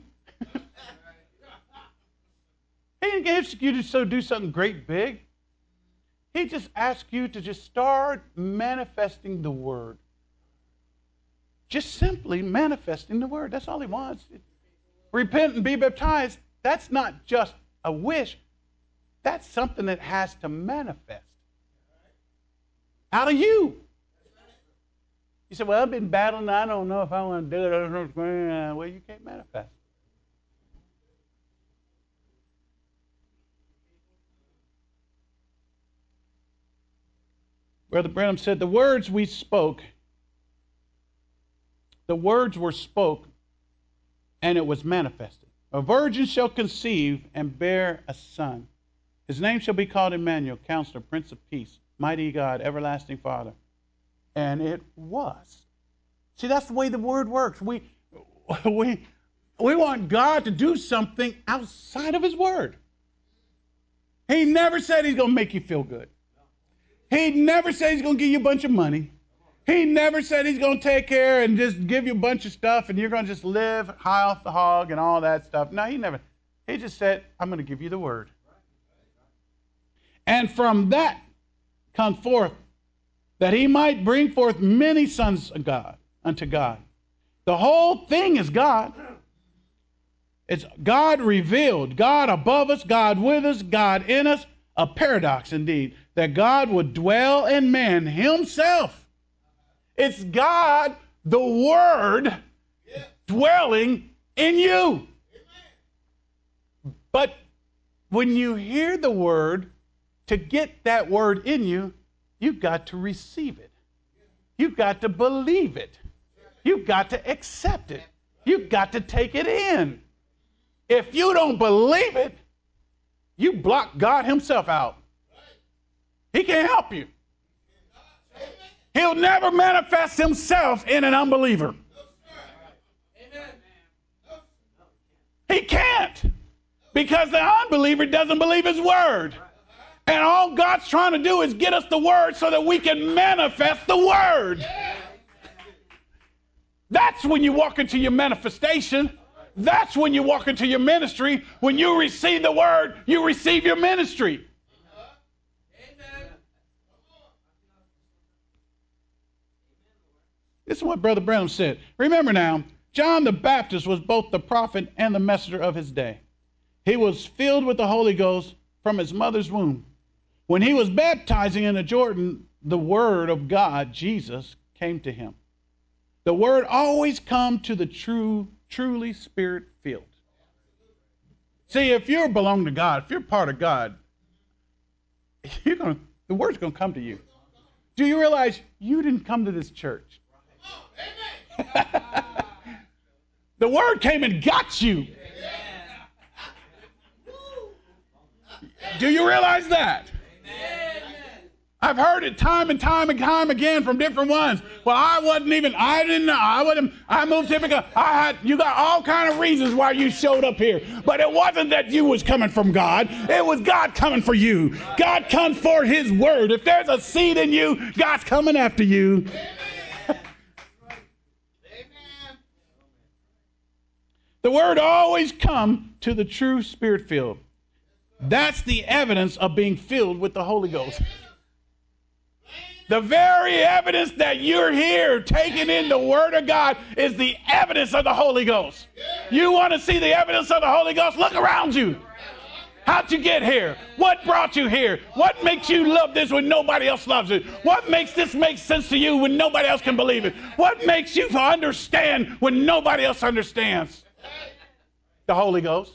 He didn't ask you to so do something great big. He just asked you to just start manifesting the word. Just simply manifesting the word. That's all he wants. Repent and be baptized. That's not just a wish. That's something that has to manifest out of you. You say, well, I've been battling. I don't know if I want to do it. Well, you can't manifest. Brother Branham said, the words we spoke, the words were spoke, and it was manifested. A virgin shall conceive and bear a son. His name shall be called Emmanuel, Counselor, Prince of Peace, Mighty God, Everlasting Father. And it was. See, that's the way the word works. We, we, we want God to do something outside of his word. He never said he's going to make you feel good. He never said he's going to give you a bunch of money. He never said he's going to take care and just give you a bunch of stuff and you're going to just live high off the hog and all that stuff. No, he never. He just said, I'm going to give you the word. And from that come forth that he might bring forth many sons of God unto God. The whole thing is God. It's God revealed, God above us, God with us, God in us, A paradox indeed, that God would dwell in man himself. It's God, the Word, dwelling in you. But when you hear the Word, to get that Word in you, you've got to receive it. You've got to believe it. You've got to accept it. You've got to take it in. If you don't believe it, you block God himself out. He can't help you. He'll never manifest himself in an unbeliever. He can't, because the unbeliever doesn't believe his word. And all God's trying to do is get us the word so that we can manifest the word. That's when you walk into your manifestation. That's when you walk into your ministry. When you receive the word, you receive your ministry. This is what Brother Branham said. Remember now, John the Baptist was both the prophet and the messenger of his day. He was filled with the Holy Ghost from his mother's womb. When he was baptizing in the Jordan, the word of God, Jesus, came to him. The word always comes to the true, truly spirit-filled. See, if you belong to God, if you're part of God, you're gonna, the word's going to come to you. Do you realize you didn't come to this church? The word came and got you. Do you realize that? I've heard it time and time and time again from different ones. Well, I wasn't even, I didn't know. I wasn't, I moved here because I had, you got all kind of reasons why you showed up here. But it wasn't that you was coming from God. It was God coming for you. God comes for his word. If there's a seed in you, God's coming after you. The word always comes to the true spirit filled. That's the evidence of being filled with the Holy Ghost. The very evidence that you're here taking in the Word of God is the evidence of the Holy Ghost. You want to see the evidence of the Holy Ghost? Look around you. How'd you get here? What brought you here? What makes you love this when nobody else loves it? What makes this make sense to you when nobody else can believe it? What makes you understand when nobody else understands? The Holy Ghost.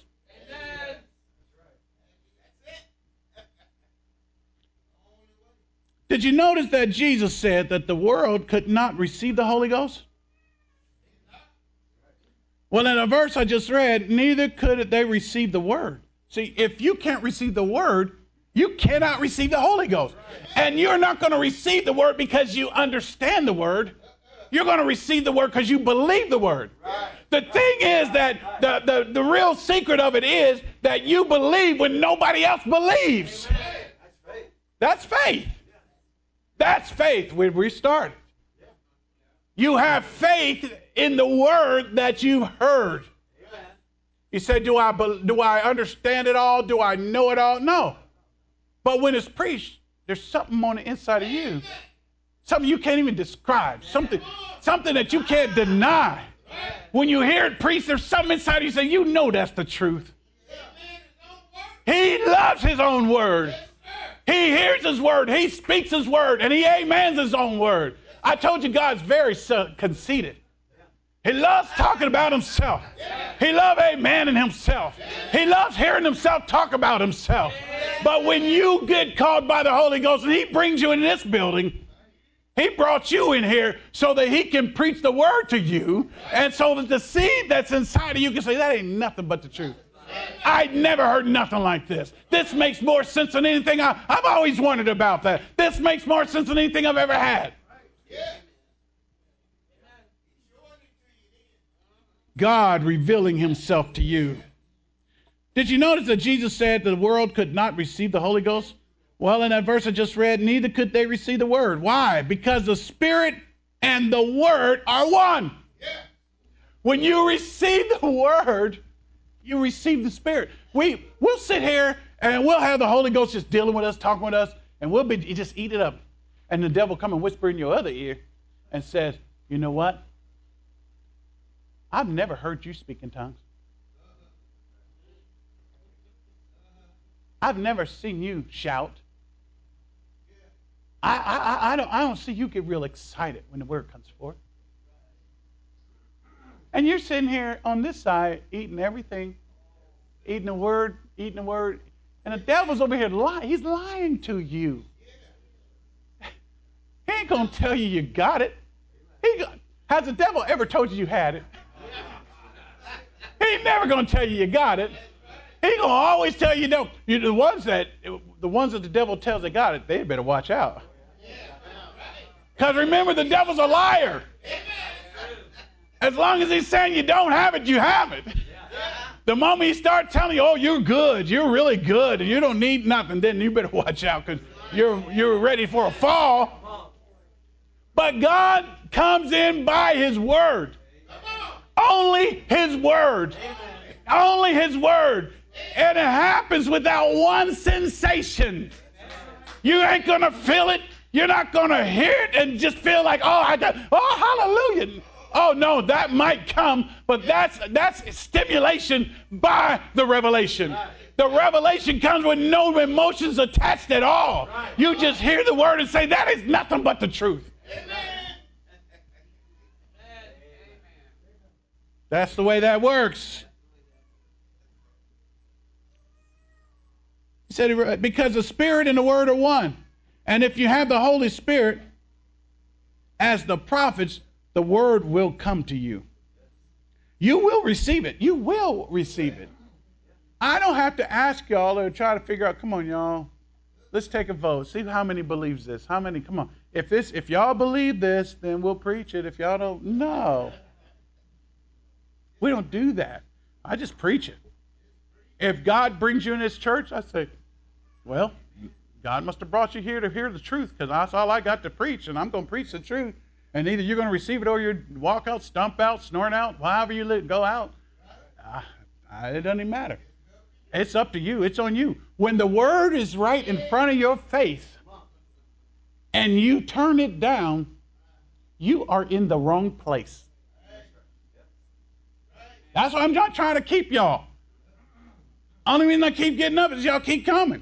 Did you notice that Jesus said that the world could not receive the Holy Ghost? Well, in a verse I just read, neither could they receive the word. See, if you can't receive the word, you cannot receive the Holy Ghost. And you're not going to receive the word because you understand the word. You're going to receive the word because you believe the word. The thing is that the, the, the real secret of it is that you believe when nobody else believes. That's faith. That's faith when we start. You have faith in the word that you've heard. You say, do I, do I understand it all? Do I know it all? No. But when it's preached, there's something on the inside of you. Something you can't even describe. Something, something that you can't deny. When you hear it preached, there's something inside of you say, you know that's the truth. He loves his own word. He hears his word, he speaks his word, and he amens his own word. I told you God's very conceited. He loves talking about himself. He loves amening himself. He loves hearing himself talk about himself. But when you get called by the Holy Ghost and he brings you in this building, he brought you in here so that he can preach the word to you, and so that the seed that's inside of you can say, that ain't nothing but the truth. I never heard nothing like this. This makes more sense than anything I, I've always wondered about that. This makes more sense than anything I've ever had. God revealing himself to you. Did you notice that Jesus said that the world could not receive the Holy Ghost? Well, in that verse I just read, neither could they receive the word. Why? Because the Spirit and the word are one. When you receive the word, you receive the Spirit. We, we'll sit here and we'll have the Holy Ghost just dealing with us, talking with us, and we'll be just eat it up. And the devil come and whisper in your other ear and says, you know what? I've never heard you speak in tongues. I I've never seen you shout. I, I, I, don't, I don't see you get real excited when the word comes forth. And you're sitting here on this side eating everything, eating the word, eating the word, and the devil's over here lying. He's lying to you. He ain't going to tell you you got it. He, has the devil ever told you you had it? He ain't never going to tell you you got it. He's going to always tell you don't. You, the ones that the ones that the devil tells they got it, they better watch out. Because remember, the devil's a liar. As long as he's saying you don't have it, you have it. The moment he starts telling you, oh, you're good, you're really good, and you don't need nothing, then you better watch out because you're, you're ready for a fall. But God comes in by his word. Only his word. Only his word. And it happens without one sensation. You ain't going to feel it. You're not going to hear it and just feel like, oh, I got, oh, hallelujah. Oh, no, that might come, but that's that's stimulation by the revelation. The revelation comes with no emotions attached at all. You just hear the word and say, that is nothing but the truth. That's the way that works. He said, because the Spirit and the Word are one. And if you have the Holy Spirit as the prophets, the Word will come to you. You will receive it. You will receive it. I don't have to ask y'all or try to figure out, come on, y'all. Let's take a vote. See how many believes this. How many? Come on. If this, if y'all believe this, then we'll preach it. If y'all don't, no. We don't do that. I just preach it. If God brings you in this church, I say, well, God must have brought you here to hear the truth because that's all I got to preach, and I'm going to preach the truth. And either you're going to receive it or you walk out, stomp out, snort out, however you live, go out. Uh, it doesn't even matter. It's up to you. It's on you. When the word is right in front of your face and you turn it down, you are in the wrong place. That's why I'm not trying to keep y'all. Only reason I keep getting up is y'all keep coming.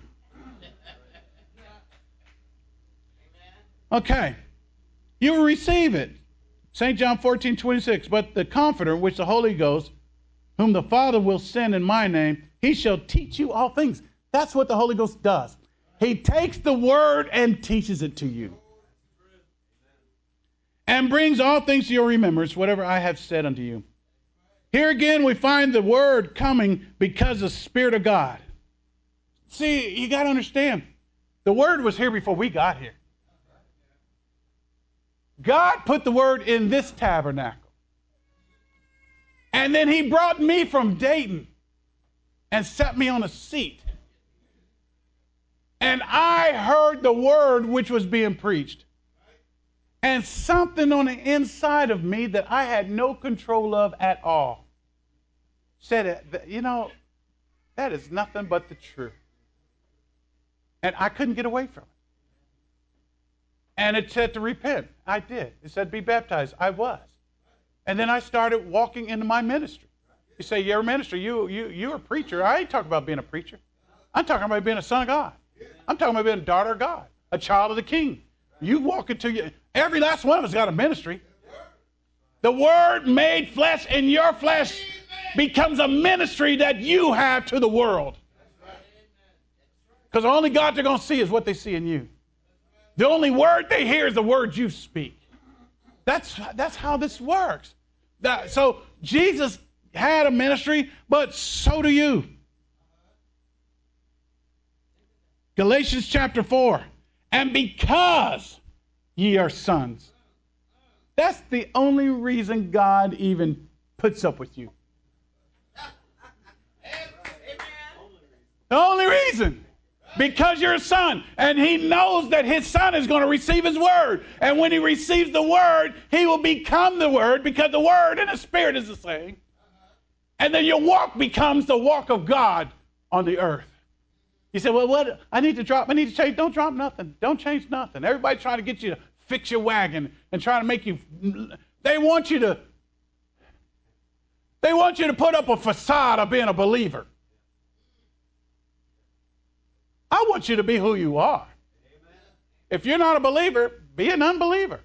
Okay. You will receive it. Saint John fourteen twenty-six. But the Comforter, which the Holy Ghost, whom the Father will send in my name, he shall teach you all things. That's what the Holy Ghost does. He takes the word and teaches it to you. And brings all things to your remembrance, whatever I have said unto you. Here again we find the word coming because of the Spirit of God. See, you got to understand, the word was here before we got here. God put the word in this tabernacle. And then he brought me from Dayton and set me on a seat. And I heard the word which was being preached. And something on the inside of me that I had no control of at all said, you know, that is nothing but the truth. And I couldn't get away from it. And it said to repent. I did. It said be baptized. I was. And then I started walking into my ministry. You say, you're a minister. You, you, you're a preacher. I ain't talking about being a preacher. I'm talking about being a son of God. I'm talking about being a daughter of God, a child of the King. You walk into your, every last one of us got a ministry. The word made flesh in your flesh becomes a ministry that you have to the world. Because the only God they're going to see is what they see in you. The only word they hear is the word you speak. That's, that's how this works. That, so Jesus had a ministry, but so do you. Galatians chapter four. And because ye are sons. That's the only reason God even puts up with you. The only reason. Because you're a son. And he knows that his son is going to receive his word. And when he receives the word, he will become the word because the word and the spirit is the same. And then your walk becomes the walk of God on the earth. You say, well, what? I need to drop. I need to change. Don't drop nothing. Don't change nothing. Everybody's trying to get you to fix your wagon and trying to make you. They want you to. They want you to put up a facade of being a believer. I want you to be who you are. If you're not a believer, be an unbeliever.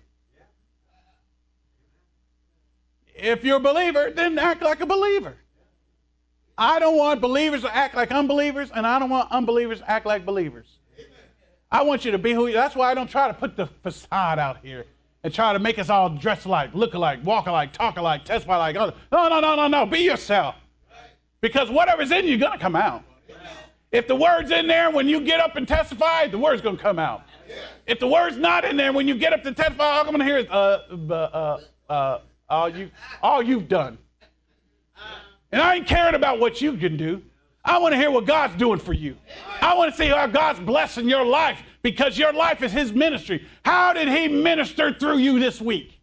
If you're a believer, then act like a believer. I don't want believers to act like unbelievers, and I don't want unbelievers to act like believers. I want you to be who you are. That's why I don't try to put the facade out here and try to make us all dress alike, look alike, walk alike, talk alike, testify like others. No, no, no, no, no. Be yourself. Because whatever's in you is going to come out. If the word's in there when you get up and testify, the word's going to come out. If the word's not in there when you get up to testify, all I'm going to hear is, uh, uh, uh, uh, all, you, all you've done. And I ain't caring about what you can do. I want to hear what God's doing for you. I want to see how God's blessing your life because your life is his ministry. How did he minister through you this week?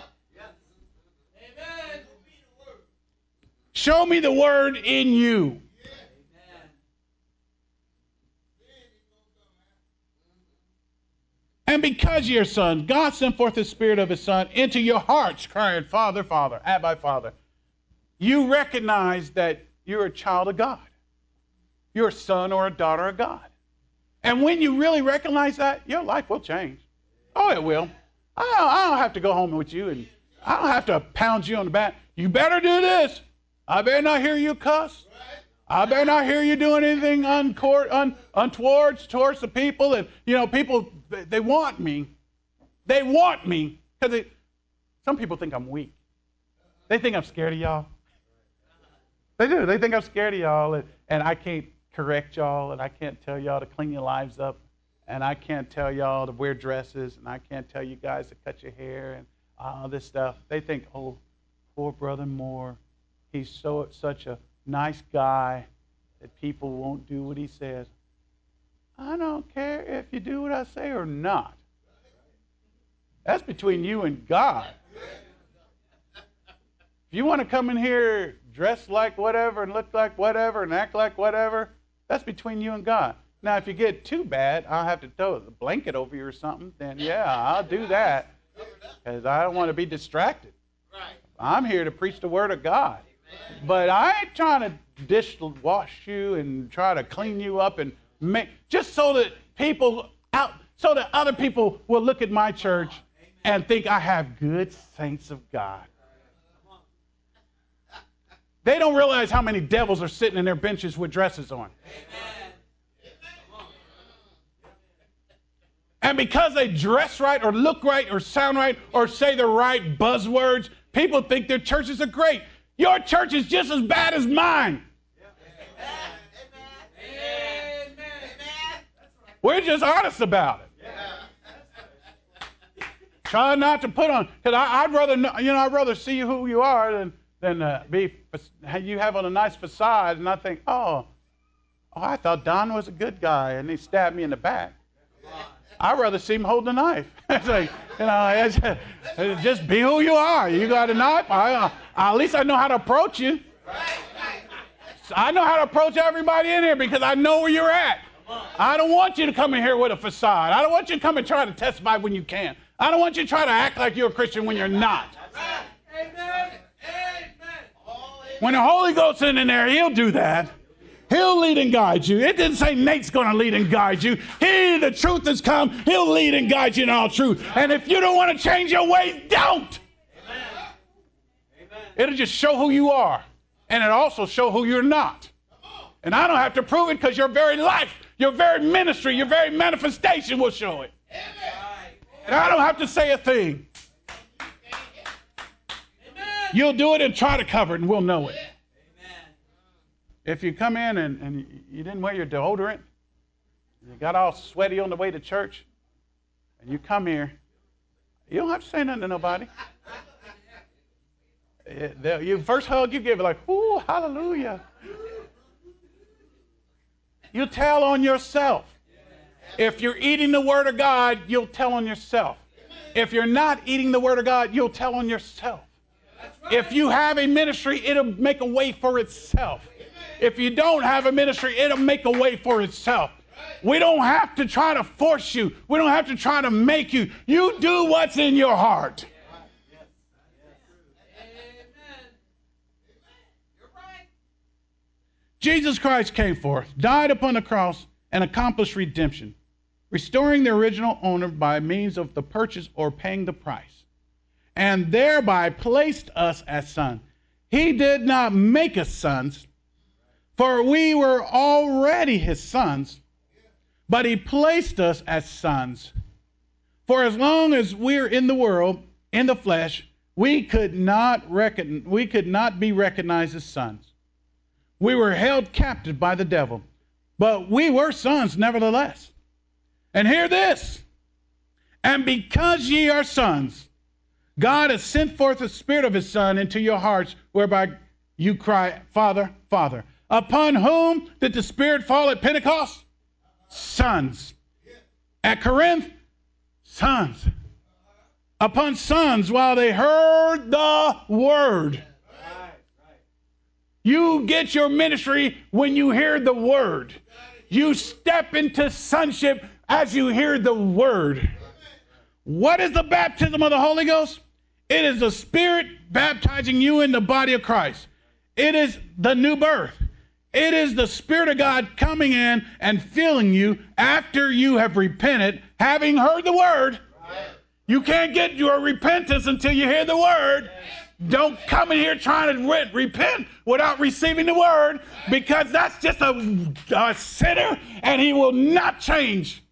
Show me the word in you. And because you're son, God sent forth the Spirit of his Son into your hearts, crying, Father, Father, Abba, Father. You recognize that you're a child of God. You're a son or a daughter of God. And when you really recognize that, your life will change. Oh, it will. I don't, I don't have to go home with you, and I don't have to pound you on the back. You better do this. I better not hear you cuss. I better not hear you doing anything uncourt, un, untoward towards the people. And, you know, people, they, they want me. They want me. Because some people think I'm weak. They think I'm scared of y'all. They do. They think I'm scared of y'all, and, and I can't correct y'all, and I can't tell y'all to clean your lives up, and I can't tell y'all to wear dresses, and I can't tell you guys to cut your hair and all this stuff. They think, oh, poor Brother Moore, he's so such a nice guy that people won't do what he says. I don't care if you do what I say or not. That's between you and God. If you want to come in here dressed like whatever and look like whatever and act like whatever, that's between you and God. Now, if you get too bad, I'll have to throw a blanket over you or something, then yeah, I'll do that because I don't want to be distracted. I'm here to preach the word of God. But I ain't trying to dishwash you and try to clean you up and make, just so that people out, so that other people will look at my church and think I have good saints of God. They don't realize how many devils are sitting in their benches with dresses on. And because they dress right or look right or sound right or say the right buzzwords, people think their churches are great. Your church is just as bad as mine. We're just honest about it. Try not to put on, because I'd rather, you know, I'd rather see you who you are than Then uh, be you have on a nice facade, and I think, oh, oh, I thought Don was a good guy, and he stabbed me in the back. I'd rather see him hold the knife. It's like, you know, it's, it's just be who you are. You got a knife. I, uh, at least I know how to approach you. I know how to approach everybody in here because I know where you're at. I don't want you to come in here with a facade. I don't want you to come and try to testify when you can. I don't want you to try to act like you're a Christian when you're not. Amen. When the Holy Ghost's in there, he'll do that. He'll lead and guide you. It didn't say Nate's going to lead and guide you. He, the truth has come. He'll lead and guide you in all truth. And if you don't want to change your ways, don't. Amen. It'll just show who you are. And it'll also show who you're not. And I don't have to prove it because your very life, your very ministry, your very manifestation will show it. And I don't have to say a thing. You'll do it and try to cover it, and we'll know it. Amen. If you come in and, and you didn't wear your deodorant, you got all sweaty on the way to church, and you come here, you don't have to say nothing to nobody. You first hug you give it like, ooh, hallelujah. You tell on yourself. If you're eating the Word of God, you'll tell on yourself. If you're not eating the Word of God, you'll tell on yourself. If you have a ministry, it'll make a way for itself. If you don't have a ministry, it'll make a way for itself. We don't have to try to force you. We don't have to try to make you. You do what's in your heart. Jesus Christ came forth, died upon the cross, and accomplished redemption, restoring the original owner by means of the purchase or paying the price, and thereby placed us as sons. He did not make us sons, for we were already his sons, but he placed us as sons. For as long as we're in the world, in the flesh, we could not reckon, we could not be recognized as sons. We were held captive by the devil, but we were sons nevertheless. And hear this, and because ye are sons, God has sent forth the Spirit of his Son into your hearts, whereby you cry, Father, Father. Upon whom did the Spirit fall at Pentecost? Sons. At Corinth, sons. Upon sons while they heard the word. You get your ministry when you hear the word. You step into sonship as you hear the word. What is the baptism of the Holy Ghost? It is the Spirit baptizing you in the body of Christ. It is the new birth. It is the Spirit of God coming in and filling you after you have repented, having heard the word. You can't get your repentance until you hear the word. Don't come in here trying to re- repent without receiving the word, because that's just a, a sinner and he will not change.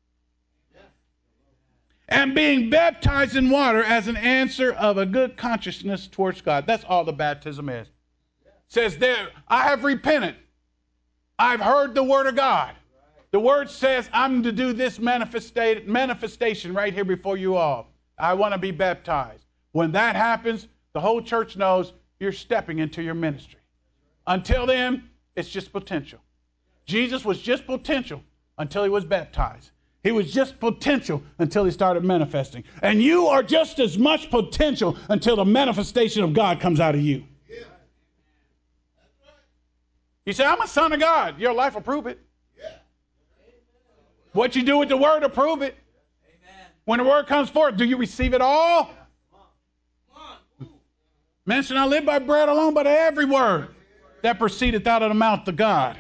And being baptized in water as an answer of a good consciousness towards God. That's all the baptism is. It says there, I have repented. I've heard the word of God. The word says I'm to do this manifesta- manifestation right here before you all. I want to be baptized. When that happens, the whole church knows you're stepping into your ministry. Until then, it's just potential. Jesus was just potential until he was baptized. He was just potential until he started manifesting. And you are just as much potential until the manifestation of God comes out of you. You say, I'm a son of God. Your life will prove it. What you do with the word will prove it. When the word comes forth, do you receive it all? Man shall not live by bread alone, but every word that proceedeth out of the mouth of God.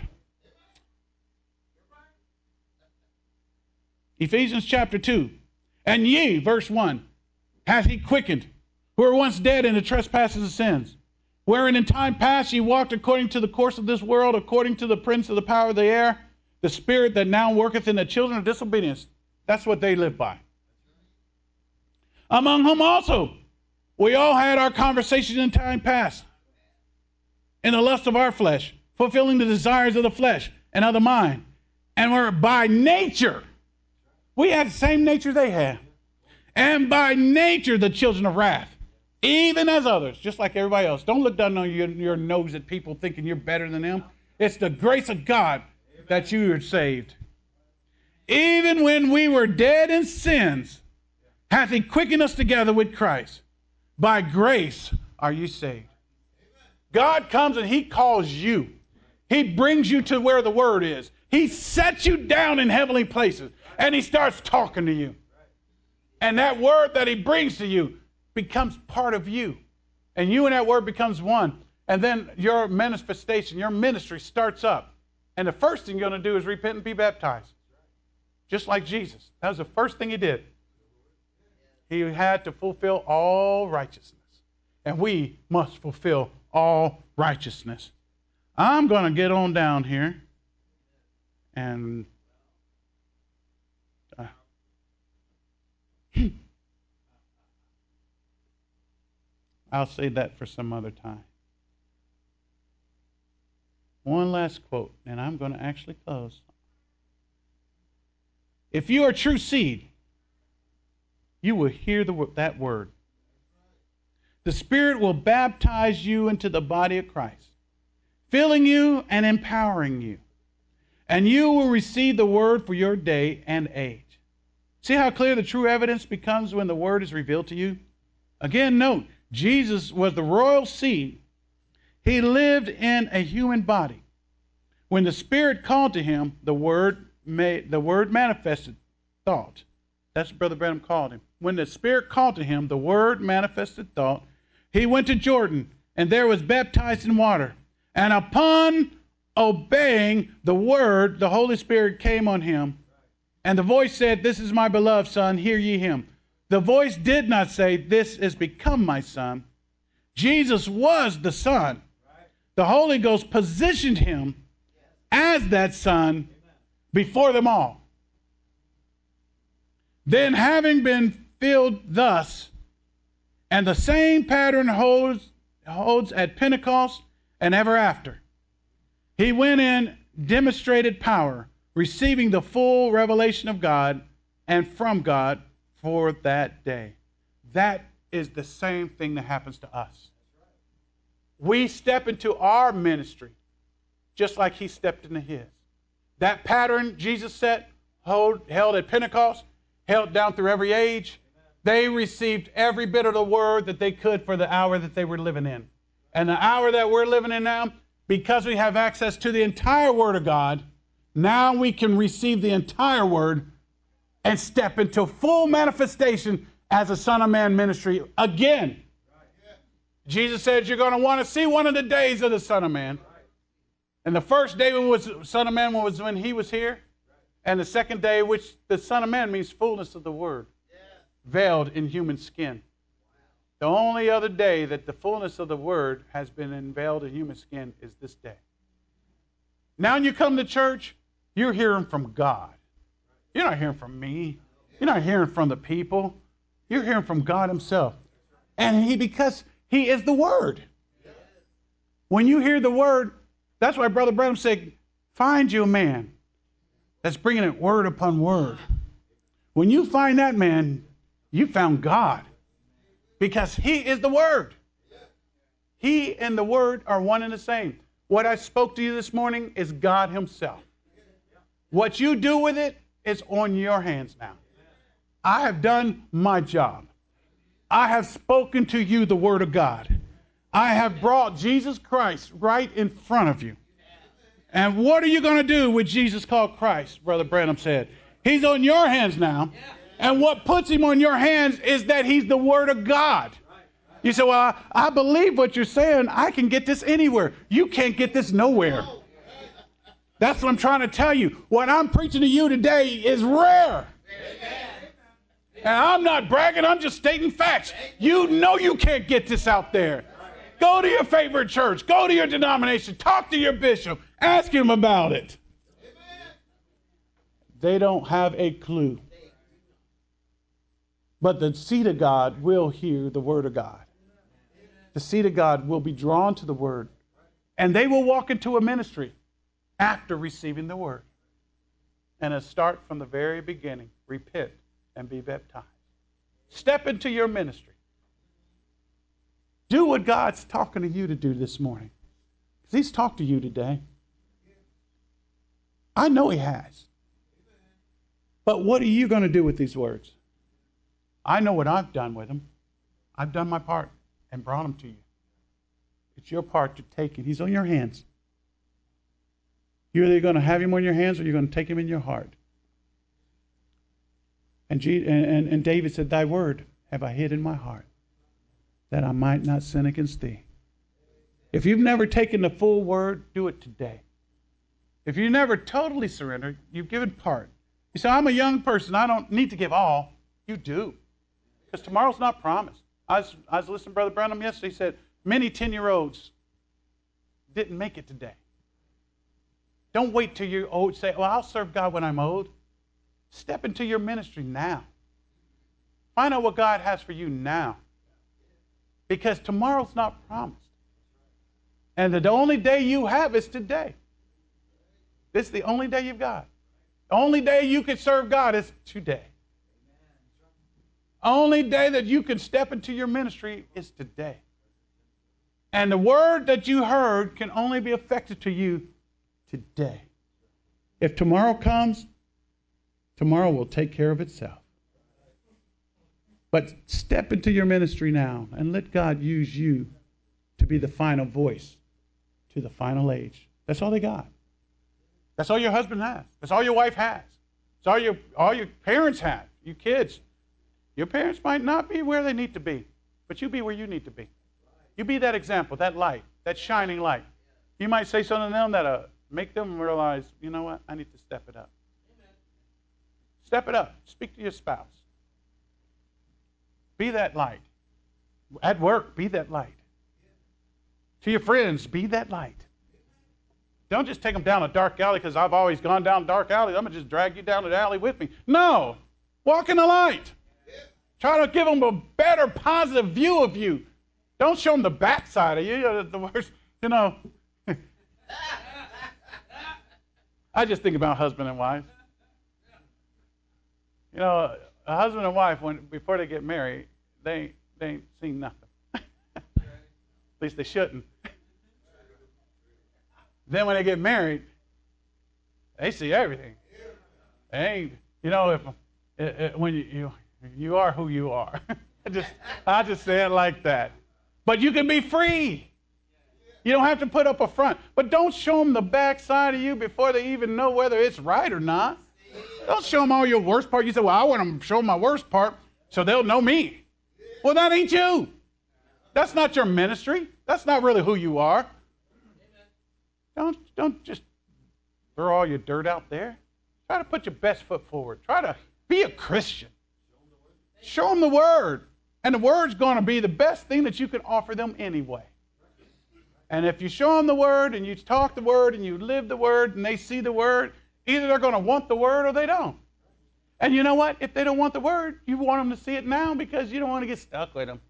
Ephesians chapter two. And ye, verse one, hath he quickened, who were once dead in the trespasses and sins, wherein in time past ye walked according to the course of this world, according to the prince of the power of the air, the spirit that now worketh in the children of disobedience. That's what they live by. Among whom also we all had our conversations in time past, in the lust of our flesh, fulfilling the desires of the flesh and of the mind, and were by nature, we had the same nature they had, and by nature the children of wrath, even as others, just like everybody else. Don't look down on your, your nose at people thinking you're better than them. It's the grace of God that you are saved. Even when we were dead in sins, hath he quickened us together with Christ. By grace are you saved. God comes and he calls you. He brings you to where the word is. He sets you down in heavenly places and he starts talking to you. And that word that he brings to you becomes part of you. And you and that word becomes one. And then your manifestation, your ministry starts up. And the first thing you're going to do is repent and be baptized. Just like Jesus. That was the first thing he did. He had to fulfill all righteousness. And we must fulfill all righteousness. I'm going to get on down here. And uh, I'll save that for some other time. One last quote, and I'm going to actually close. If you are true seed, you will hear the, that word. The Spirit will baptize you into the body of Christ, filling you and empowering you. And you will receive the word for your day and age. See how clear the true evidence becomes when the word is revealed to you? Again, note, Jesus was the royal seed. He lived in a human body. When the Spirit called to him, the word made, the word manifested thought. That's what Brother Branham called him. When the Spirit called to him, the word manifested thought. He went to Jordan, and there was baptized in water. And upon obeying the word, the Holy Spirit came on him. And the voice said, "This is my beloved son, hear ye him." The voice did not say, "This is become my son." Jesus was the son. The Holy Ghost positioned him as that son before them all. Then, having been filled thus, and the same pattern holds, holds at Pentecost and ever after, he went in, demonstrated power, receiving the full revelation of God and from God for that day. That is the same thing that happens to us. We step into our ministry just like he stepped into his. That pattern Jesus set, hold, held at Pentecost, held down through every age. They received every bit of the word that they could for the hour that they were living in. And the hour that we're living in now, because we have access to the entire Word of God, now we can receive the entire Word and step into full manifestation as a Son of Man ministry again. Jesus said you're going to want to see one of the days of the Son of Man. And the first day was Son of Man was when he was here. And the second day, which the Son of Man means fullness of the Word, veiled in human skin. The only other day that the fullness of the Word has been unveiled in human skin is this day. Now when you come to church, you're hearing from God. You're not hearing from me. You're not hearing from the people. You're hearing from God himself. And he, because he is the Word. When you hear the Word, that's why Brother Branham said, find you a man that's bringing it word upon word. When you find that man, you found God. Because he is the Word. He and the Word are one and the same. What I spoke to you this morning is God himself. What you do with it is on your hands now. I have done my job. I have spoken to you the Word of God. I have brought Jesus Christ right in front of you. And what are you going to do with Jesus called Christ, Brother Branham said? He's on your hands now. And what puts him on your hands is that he's the Word of God. You say, well, I, I believe what you're saying. I can get this anywhere. You can't get this nowhere. That's what I'm trying to tell you. What I'm preaching to you today is rare. And I'm not bragging. I'm just stating facts. You know you can't get this out there. Go to your favorite church. Go to your denomination. Talk to your bishop. Ask him about it. They don't have a clue. But the seed of God will hear the Word of God. The seed of God will be drawn to the Word. And they will walk into a ministry after receiving the Word. And a start from the very beginning. Repent and be baptized. Step into your ministry. Do what God's talking to you to do this morning. Because he's talked to you today. I know he has. But what are you going to do with these words? I know what I've done with them. I've done my part and brought them to you. It's your part to take it. He's on your hands. You're either going to have him on your hands or you're going to take him in your heart. And, G- and, and, and David said, thy word have I hid in my heart, that I might not sin against thee. If you've never taken the full word, do it today. If you never totally surrendered, you've given part. You say, I'm a young person. I don't need to give all. You do. Because tomorrow's not promised. I was, I was listening to Brother Branham yesterday. He said, many ten-year-olds didn't make it today. Don't wait till you're old. Say, well, I'll serve God when I'm old. Step into your ministry now. Find out what God has for you now. Because tomorrow's not promised. And the only day you have is today. This is the only day you've got. The only day you can serve God is today. Only day that you can step into your ministry is today. And the word that you heard can only be effective to you today. If tomorrow comes, tomorrow will take care of itself. But step into your ministry now and let God use you to be the final voice to the final age. That's all they got. That's all your husband has. That's all your wife has. That's all your, all your parents have, you kids. Your parents might not be where they need to be, but you be where you need to be. You be that example, that light, that shining light. You might say something to them that uh, Make them realize, you know what, I need to step it up. Step it up. Speak to your spouse. Be that light. At work, be that light. To your friends, be that light. Don't just take them down a dark alley because I've always gone down dark alleys. I'm going to just drag you down the alley with me. No. Walk in the light. Try to give them a better, positive view of you. Don't show them the backside of you. You're the worst, you know. I just think about husband and wife. You know, a husband and wife, when before they get married, they ain't, they ain't seen nothing. At least they shouldn't. Then when they get married, they see everything. They ain't, you know, if it, it, when you, you you are who you are. I just I just say it like that. But you can be free. You don't have to put up a front. But don't show them the backside of you before they even know whether it's right or not. Don't show them all your worst part. You say, well, I want them to show them my worst part so they'll know me. Well, that ain't you. That's not your ministry. That's not really who you are. Don't, don't just throw all your dirt out there. Try to put your best foot forward. Try to be a Christian. Show them the Word. And the Word's going to be the best thing that you can offer them anyway. And if you show them the Word and you talk the Word and you live the Word and they see the Word, either they're going to want the Word or they don't. And you know what? If they don't want the Word, you want them to see it now because you don't want to get stuck with them.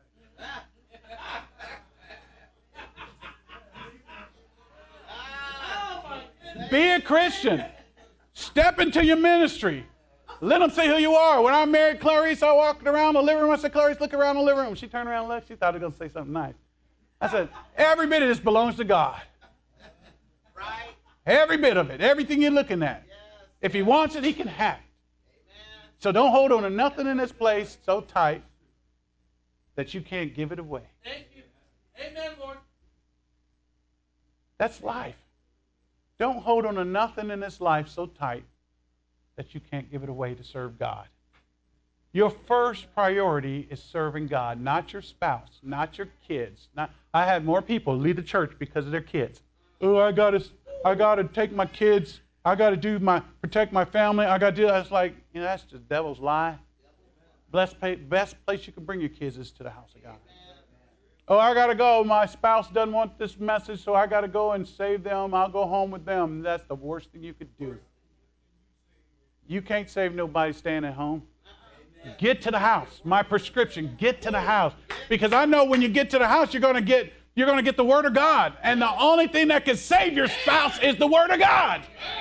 Be a Christian. Step into your ministry. Let them see who you are. When I married Clarice, I walked around the living room. I said, Clarice, look around the living room. She turned around and looked. She thought I was going to say something nice. I said, every bit of this belongs to God. Right. Every bit of it. Everything you're looking at. Yes. If He wants it, He can have it. Amen. So don't hold on to nothing in this place so tight that you can't give it away. Thank you. Amen, Lord. That's life. Don't hold on to nothing in this life so tight that you can't give it away to serve God. Your first priority is serving God, not your spouse, not your kids. Not, I had more people leave the church because of their kids. Oh, I gotta, I gotta take my kids. I gotta do my protect my family. I gotta do that. It's like, you know, that's the devil's lie. Best, best place you can bring your kids is to the house of God. Oh, I got to go. My spouse doesn't want this message, so I got to go and save them. I'll go home with them. That's the worst thing you could do. You can't save nobody staying at home. Get to the house. My prescription, get to the house. Because I know when you get to the house, you're going to get you're going to get the Word of God. And the only thing that can save your spouse is the Word of God.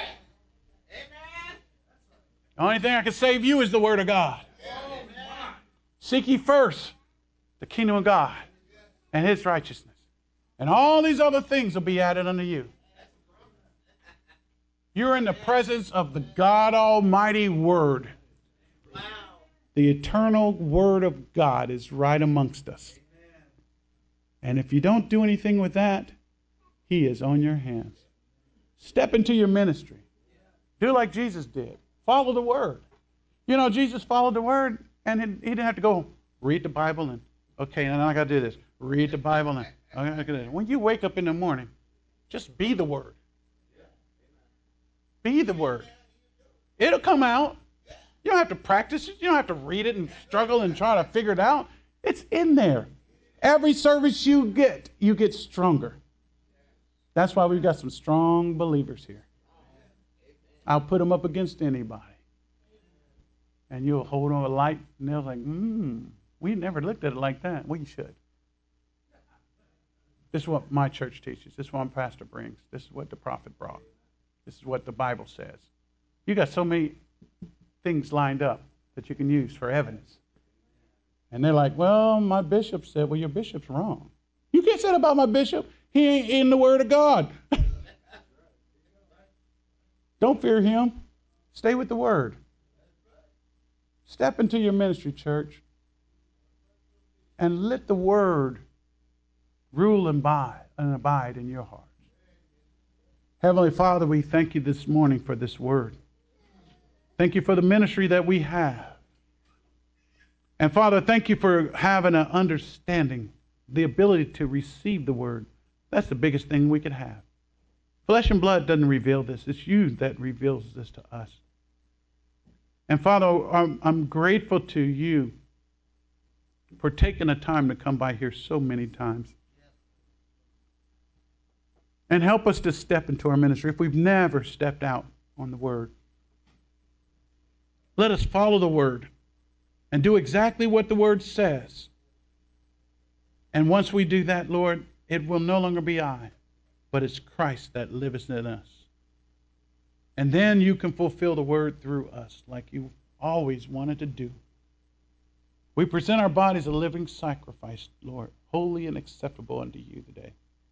The only thing that can save you is the Word of God. Seek ye first the kingdom of God and His righteousness. And all these other things will be added unto you. You're in the presence of the God Almighty Word. Wow. The eternal Word of God is right amongst us. And if you don't do anything with that, He is on your hands. Step into your ministry. Do like Jesus did. Follow the Word. You know, Jesus followed the Word, and He didn't have to go read the Bible and, okay, now I got to do this. Read the Bible. And, okay, when you wake up in the morning, just be the Word. Be the Word. It'll come out. You don't have to practice it. You don't have to read it and struggle and try to figure it out. It's in there. Every service you get, you get stronger. That's why we've got some strong believers here. I'll put them up against anybody. And you'll hold on a light, and they'll think, hmm, we never looked at it like that. We should. This is what my church teaches. This is what my pastor brings. This is what the prophet brought. This is what the Bible says. You got so many things lined up that you can use for evidence. And they're like, well, my bishop said, well, your bishop's wrong. You can't say that about my bishop. He ain't in the Word of God. Don't fear him. Stay with the Word. Step into your ministry, church, and let the Word rule and abide, and abide in your hearts. Heavenly Father, we thank you this morning for this Word. Thank you for the ministry that we have. And Father, thank you for having an understanding, the ability to receive the Word. That's the biggest thing we could have. Flesh and blood doesn't reveal this. It's you that reveals this to us. And Father, I'm, I'm grateful to you for taking the time to come by here so many times. And help us to step into our ministry if we've never stepped out on the Word. Let us follow the Word and do exactly what the Word says. And once we do that, Lord, it will no longer be I, but it's Christ that liveth in us. And then you can fulfill the Word through us like you always wanted to do. We present our bodies a living sacrifice, Lord, holy and acceptable unto you today.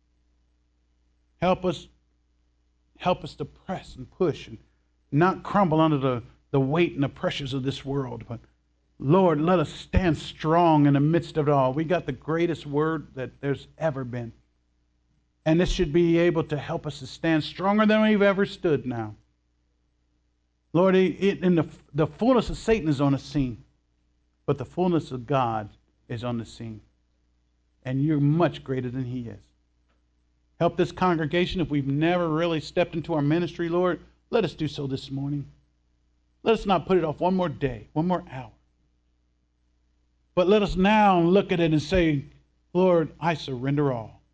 Help us, help us to press and push and not crumble under the, the weight and the pressures of this world. But Lord, let us stand strong in the midst of it all. We got the greatest word that there's ever been. And this should be able to help us to stand stronger than we've ever stood now. Lord, it, in the, the fullness of Satan is on the scene, but the fullness of God is on the scene. And you're much greater than he is. Help this congregation. If we've never really stepped into our ministry, Lord, let us do so this morning. Let us not put it off one more day, one more hour. But let us now look at it and say, Lord, I surrender all.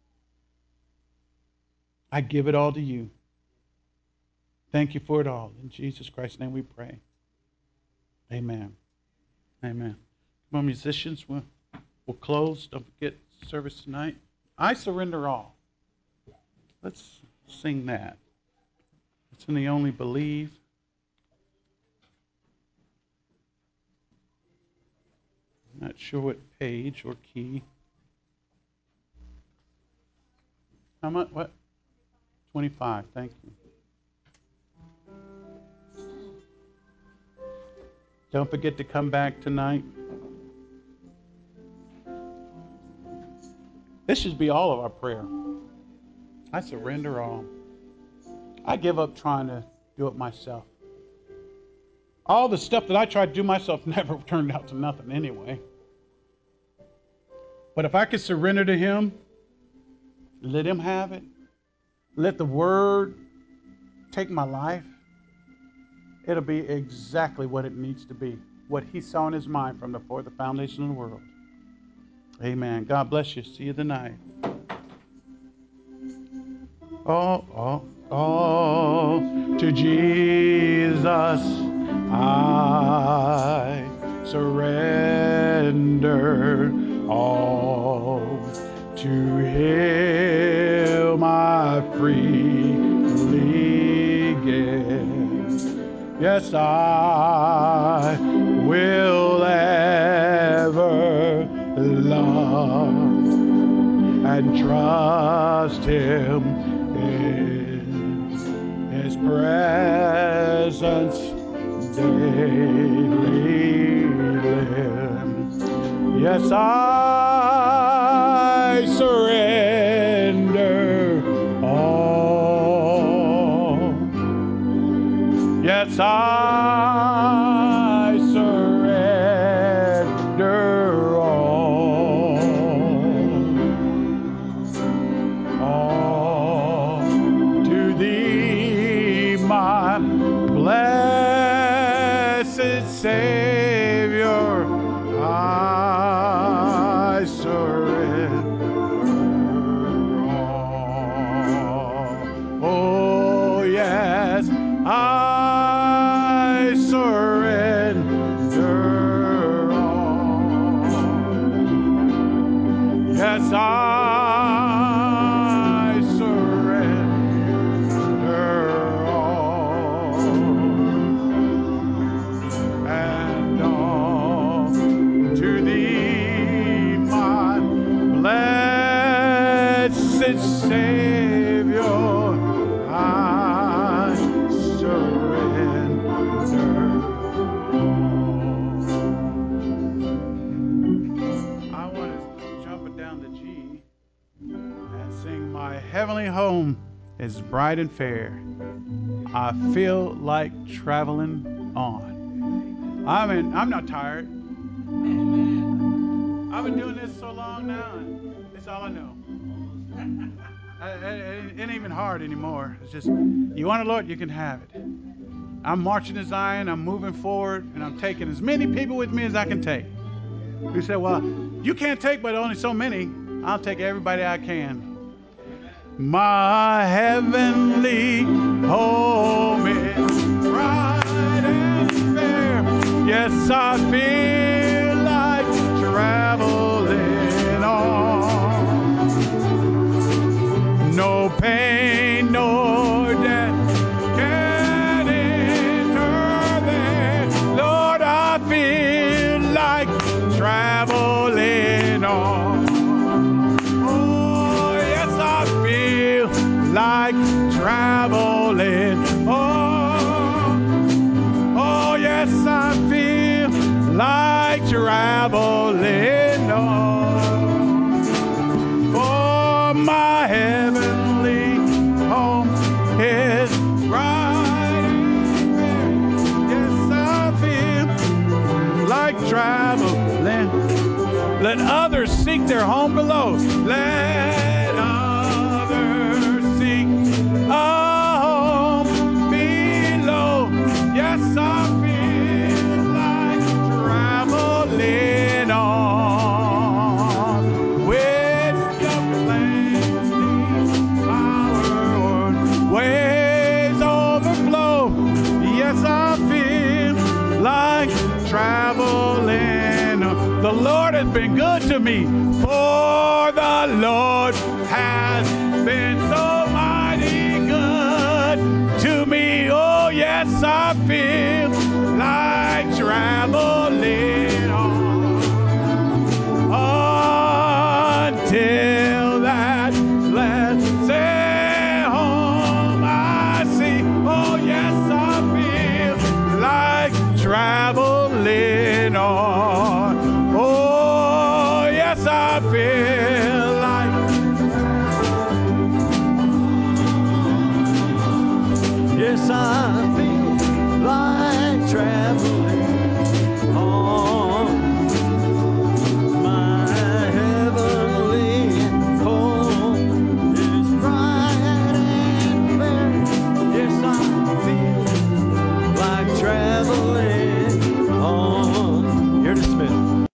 I give it all to you. Thank you for it all. In Jesus Christ's name we pray. Amen. Amen. Come on, musicians, we'll, we'll close. Don't forget service tonight. I surrender all. Let's sing that. It's in the Only Believe. Not sure what page or key. How much? What? twenty-five. Thank you. Don't forget to come back tonight. This should be all of our prayer. I surrender all. I give up trying to do it myself. All the stuff that I tried to do myself never turned out to nothing anyway. But if I could surrender to him, let him have it, let the word take my life, it'll be exactly what it needs to be, what he saw in his mind from before the foundation of the world. Amen. God bless you. See you tonight. Oh, oh, oh, to Jesus I surrender all. To him I freely give. Yes, I will ever love and trust him in his presence daily live. Yes, I surrender all. Yes, I surrender all. All to thee, my blessed Savior, I surrender all. Oh, yes, I surrender all. Yes, I surrender all. And all to thee, my blessed Savior, I surrender all. I want to jump it down to G and sing, my heavenly home is bright and fair. I feel like traveling on. I mean, I'm not tired. I've been doing this so long now, and it's all I know. I, I, it ain't even hard anymore. It's just, you want it, Lord, you can have it. I'm marching to Zion, I'm moving forward, and I'm taking as many people with me as I can take. You say, well, you can't take but only so many. I'll take everybody I can. My heavenly home is bright and fair. Yes, I feel like traveling on. No pain nor death can enter there. Lord, I feel like traveling on. Oh, yes, I feel like traveling on. Oh, yes, I feel like traveling on. For my heavenly home is bright and fair. Yes, I feel like traveling. Let others seek their home below. Let others seek a home below. Yes, I feel like traveling on. Wisdom, plenty, power, ways overflow. Yes, I feel like traveling on. The Lord has been good to me, for the Lord has been so mighty good to me. Oh, yes, I feel like traveling on until that blessed home I see. Oh, yes, I feel like traveling on. Oh, yes, I feel like. Yes, I